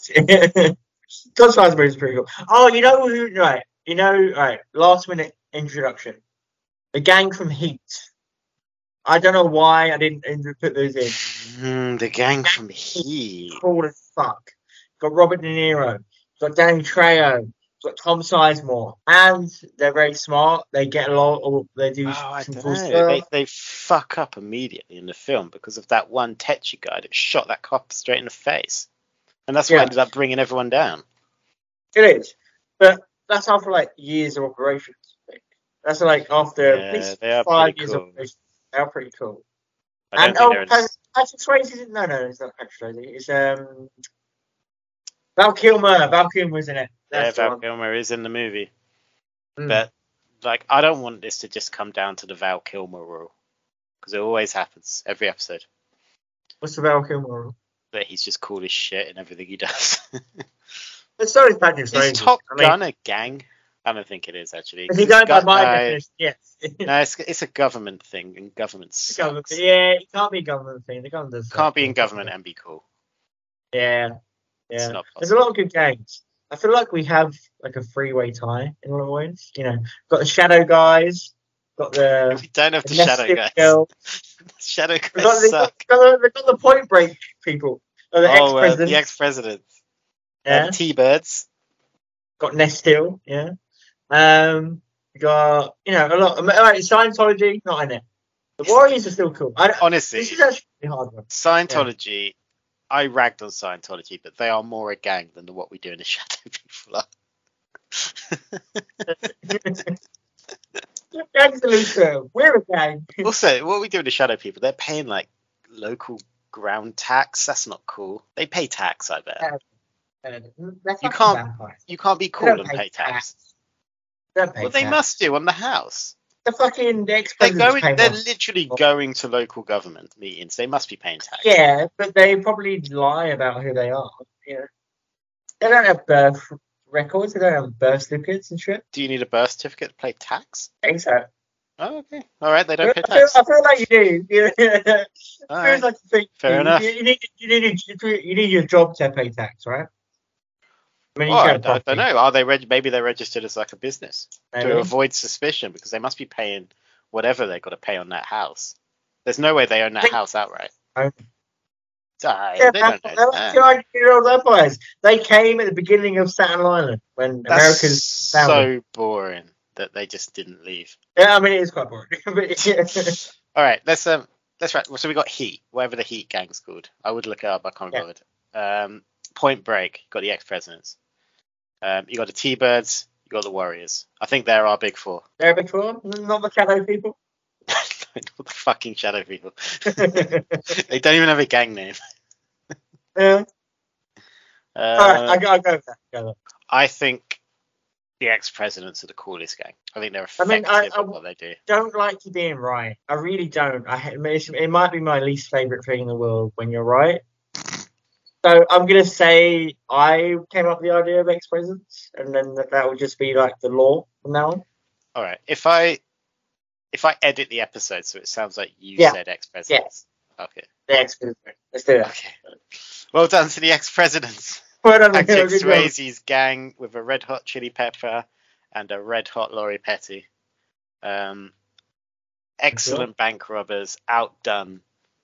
[SPEAKER 2] Tom Sizemore is pretty cool. Oh, you know who? Right, you know, right. Last minute introduction. The gang from Heat. I don't know why I didn't put those in.
[SPEAKER 1] Mm, the gang from Heat.
[SPEAKER 2] Cool as fuck. Got Robert De Niro. Got Danny Trejo. Got Tom Sizemore. And they're very smart. They get a lot. Or they do
[SPEAKER 1] Oh, I
[SPEAKER 2] some
[SPEAKER 1] don't
[SPEAKER 2] cool
[SPEAKER 1] know.
[SPEAKER 2] stuff.
[SPEAKER 1] They, they fuck up immediately in the film because of that one Tetchy guy that shot that cop straight in the face. And that's what
[SPEAKER 2] Yeah.
[SPEAKER 1] ended up bringing everyone down.
[SPEAKER 2] It is. But that's after like years of operations. I think. That's like after
[SPEAKER 1] Yeah,
[SPEAKER 2] at least
[SPEAKER 1] they are
[SPEAKER 2] five
[SPEAKER 1] pretty
[SPEAKER 2] years
[SPEAKER 1] cool.
[SPEAKER 2] of operations. They are pretty cool.
[SPEAKER 1] I don't
[SPEAKER 2] And
[SPEAKER 1] think
[SPEAKER 2] oh,
[SPEAKER 1] they're
[SPEAKER 2] Pat-
[SPEAKER 1] as...
[SPEAKER 2] Patrick Swayze is no, no, it's not Patrick Swayze. It's um Val Kilmer. Val Kilmer's in it.
[SPEAKER 1] Yeah,
[SPEAKER 2] That's the
[SPEAKER 1] Val
[SPEAKER 2] one.
[SPEAKER 1] Kilmer is in the movie.
[SPEAKER 2] Mm.
[SPEAKER 1] But, like, I don't want this to just come down to the Val Kilmer rule. Because it always happens, every episode.
[SPEAKER 2] What's the Val Kilmer rule?
[SPEAKER 1] That he's just cool as shit in everything he does.
[SPEAKER 2] But so is Patrick Swayze.
[SPEAKER 1] Is Top
[SPEAKER 2] I mean,
[SPEAKER 1] Gun a gang? I don't think it is, actually.
[SPEAKER 2] if you
[SPEAKER 1] It's
[SPEAKER 2] don't by
[SPEAKER 1] gu-
[SPEAKER 2] my
[SPEAKER 1] no,
[SPEAKER 2] definition, yes.
[SPEAKER 1] no, it's, it's a government thing, and government
[SPEAKER 2] Government,
[SPEAKER 1] sucks.
[SPEAKER 2] yeah, it can't be a government thing. The government does
[SPEAKER 1] Can't
[SPEAKER 2] suck.
[SPEAKER 1] be in government and be cool.
[SPEAKER 2] Yeah,
[SPEAKER 1] It's
[SPEAKER 2] yeah.
[SPEAKER 1] not
[SPEAKER 2] There's a
[SPEAKER 1] possible.
[SPEAKER 2] lot of good games. I feel like we have like a three-way tie in a lot of ways. You know, got the Shadow Guys, got the,
[SPEAKER 1] We don't have
[SPEAKER 2] the
[SPEAKER 1] the Shadow
[SPEAKER 2] Nested
[SPEAKER 1] Guys.
[SPEAKER 2] Girls.
[SPEAKER 1] Shadow
[SPEAKER 2] We've
[SPEAKER 1] Guys
[SPEAKER 2] got, the,
[SPEAKER 1] suck.
[SPEAKER 2] got, the, we've got the Point Break people, or the
[SPEAKER 1] Oh, uh,
[SPEAKER 2] ex-presidents.
[SPEAKER 1] the ex-presidents.
[SPEAKER 2] yeah,
[SPEAKER 1] Uh, the T-Birds.
[SPEAKER 2] got Nestil. Yeah, um, we got you know a lot. All right, Scientology not in it. The Warriors are still cool. I,
[SPEAKER 1] Honestly,
[SPEAKER 2] this is actually a hard one.
[SPEAKER 1] Scientology, I ragged on Scientology, but they are more a gang than the What We Do in the Shadow people are.
[SPEAKER 2] Gang's the loose term. We're a gang.
[SPEAKER 1] Also, What We Do in the Shadow people, they're paying like local ground tax. That's not cool. They pay tax, I bet.
[SPEAKER 2] Yeah. Uh, that's
[SPEAKER 1] You
[SPEAKER 2] like
[SPEAKER 1] can't-
[SPEAKER 2] vampires.
[SPEAKER 1] You can't be
[SPEAKER 2] They
[SPEAKER 1] cool
[SPEAKER 2] don't
[SPEAKER 1] and
[SPEAKER 2] pay
[SPEAKER 1] pay tax.
[SPEAKER 2] They don't pay
[SPEAKER 1] Well, they
[SPEAKER 2] tax.
[SPEAKER 1] must do on the house.
[SPEAKER 2] The fucking the
[SPEAKER 1] They're
[SPEAKER 2] ex-presidents
[SPEAKER 1] going.
[SPEAKER 2] pay
[SPEAKER 1] They're
[SPEAKER 2] more.
[SPEAKER 1] literally going to local government meetings. They must be paying tax.
[SPEAKER 2] Yeah, but they probably lie about who they are. Yeah. They don't have birth records. They don't have birth certificates and shit.
[SPEAKER 1] Do you need a birth certificate to pay tax?
[SPEAKER 2] I think so.
[SPEAKER 1] Oh, okay. All right. They
[SPEAKER 2] I
[SPEAKER 1] don't pay
[SPEAKER 2] feel,
[SPEAKER 1] tax.
[SPEAKER 2] I feel like you do. Yeah. It
[SPEAKER 1] All
[SPEAKER 2] feels
[SPEAKER 1] right.
[SPEAKER 2] like a thing.
[SPEAKER 1] Fair
[SPEAKER 2] you,
[SPEAKER 1] enough.
[SPEAKER 2] You, you need, you, need, you need your job to pay tax, right? I mean, you
[SPEAKER 1] Well, I,
[SPEAKER 2] can
[SPEAKER 1] I don't
[SPEAKER 2] property,
[SPEAKER 1] know. Are they reg- maybe they're registered as like a business
[SPEAKER 2] maybe.
[SPEAKER 1] to avoid suspicion because they must be paying whatever they've got to pay on that house. There's no way they own that
[SPEAKER 2] Think-
[SPEAKER 1] house outright.
[SPEAKER 2] Oh.
[SPEAKER 1] Die.
[SPEAKER 2] Yeah,
[SPEAKER 1] They don't
[SPEAKER 2] they're
[SPEAKER 1] know
[SPEAKER 2] like
[SPEAKER 1] that.
[SPEAKER 2] two hundred year old vampires. They came at the beginning of Staten Island when
[SPEAKER 1] That's
[SPEAKER 2] America's founded.
[SPEAKER 1] so boring that they just didn't leave.
[SPEAKER 2] Yeah, I mean, it is quite boring. But, yeah.
[SPEAKER 1] All right, let's um, let's right. So we got Heat, whatever the Heat gang's called. I would look it up. I can't
[SPEAKER 2] Yeah.
[SPEAKER 1] remember it. Um, Point Break. Got the ex-presidents. Um, you got the T-Birds. You got the Warriors. I think they're our big four.
[SPEAKER 2] They're a big four, not the Shadow people.
[SPEAKER 1] Not the fucking Shadow people. They don't even have a gang name.
[SPEAKER 2] Yeah.
[SPEAKER 1] Uh,
[SPEAKER 2] All right, I go, I go with that. Go with that.
[SPEAKER 1] I think the ex-presidents are the coolest gang. I think they're
[SPEAKER 2] I
[SPEAKER 1] effective
[SPEAKER 2] mean, I-
[SPEAKER 1] at
[SPEAKER 2] I-
[SPEAKER 1] what they do.
[SPEAKER 2] Don't like you being right. I really don't. I ha- it might be my least favorite thing in the world when you're right. So I'm gonna say I came up with the idea of ex-presidents, and then that, that would just be like the law from now on.
[SPEAKER 1] All right. If I if I edit the episode so it sounds like you
[SPEAKER 2] Yeah.
[SPEAKER 1] said ex-presidents. Okay.
[SPEAKER 2] The ex-presidents. Let's do that.
[SPEAKER 1] Okay. Well done to the ex-presidents.
[SPEAKER 2] Well done,
[SPEAKER 1] Patrick
[SPEAKER 2] good job.
[SPEAKER 1] Swayze's gang with a red hot chili pepper and a red hot Laurie Petty. Um, excellent bank robbers, outdone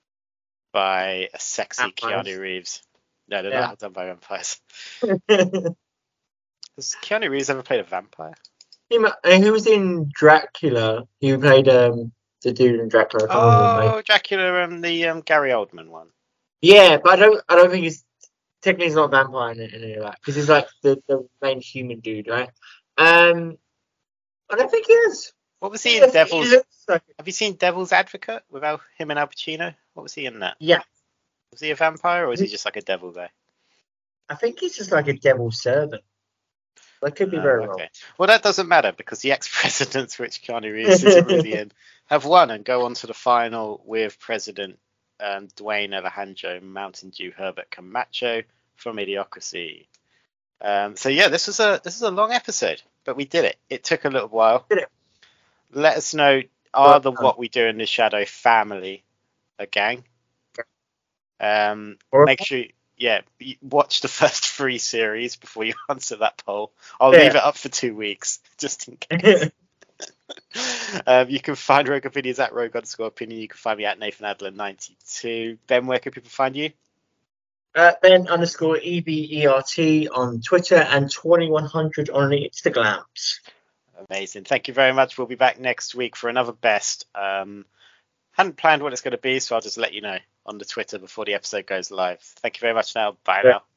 [SPEAKER 1] by a sexy
[SPEAKER 2] Vampires.
[SPEAKER 1] Keanu Reeves. No, they're
[SPEAKER 2] Yeah.
[SPEAKER 1] not outdone by vampires. Has Keanu Reeves ever played a vampire?
[SPEAKER 2] Him, uh, who was in Dracula? He played um, the dude in Dracula. I can't remember the name.
[SPEAKER 1] Oh, Dracula and the um, Gary Oldman one.
[SPEAKER 2] Yeah, but I don't. I don't think he's technically he's not a vampire in any of that because he's like the, the main human dude, right? Um, I don't think he is.
[SPEAKER 1] What was he
[SPEAKER 2] I
[SPEAKER 1] in
[SPEAKER 2] think
[SPEAKER 1] Devil's?
[SPEAKER 2] looks like it.
[SPEAKER 1] Have you seen Devil's Advocate with Al, him and Al Pacino? What was he in that?
[SPEAKER 2] Yeah,
[SPEAKER 1] Was he a vampire or was he just like a devil guy?
[SPEAKER 2] I think he's just like a devil servant. I could be
[SPEAKER 1] Oh,
[SPEAKER 2] very wrong.
[SPEAKER 1] okay. Well, that doesn't matter because the ex-presidents, which Keanu Reeves isn't really in, have won and go on to the final with President um, Dwayne Alejandro Mountain Dew Herbert Camacho from Idiocracy. Um, so yeah, this was a this is a long episode, but we did it. It took a little while.
[SPEAKER 2] Did it.
[SPEAKER 1] Let us know, are the What We Do in the Shadow family a gang? Um,
[SPEAKER 2] Or-
[SPEAKER 1] make sure, yeah, you watch the first three series before you answer that poll. I'll
[SPEAKER 2] Yeah.
[SPEAKER 1] leave it up for two weeks just in case. um, you can find Rogue Opinions at Rogue underscore Opinion. You can find me at Nathan Adler ninety-two. Ben, where can people find you?
[SPEAKER 2] Uh, Ben underscore E B E R T on Twitter and twenty-one hundred on the Instagrams.
[SPEAKER 1] Amazing. Thank you very much. We'll be back next week for another best. Um, hadn't planned what it's going to be, so I'll just let you know on the Twitter before the episode goes live. Thank you very much now. Bye
[SPEAKER 2] Yeah.
[SPEAKER 1] now.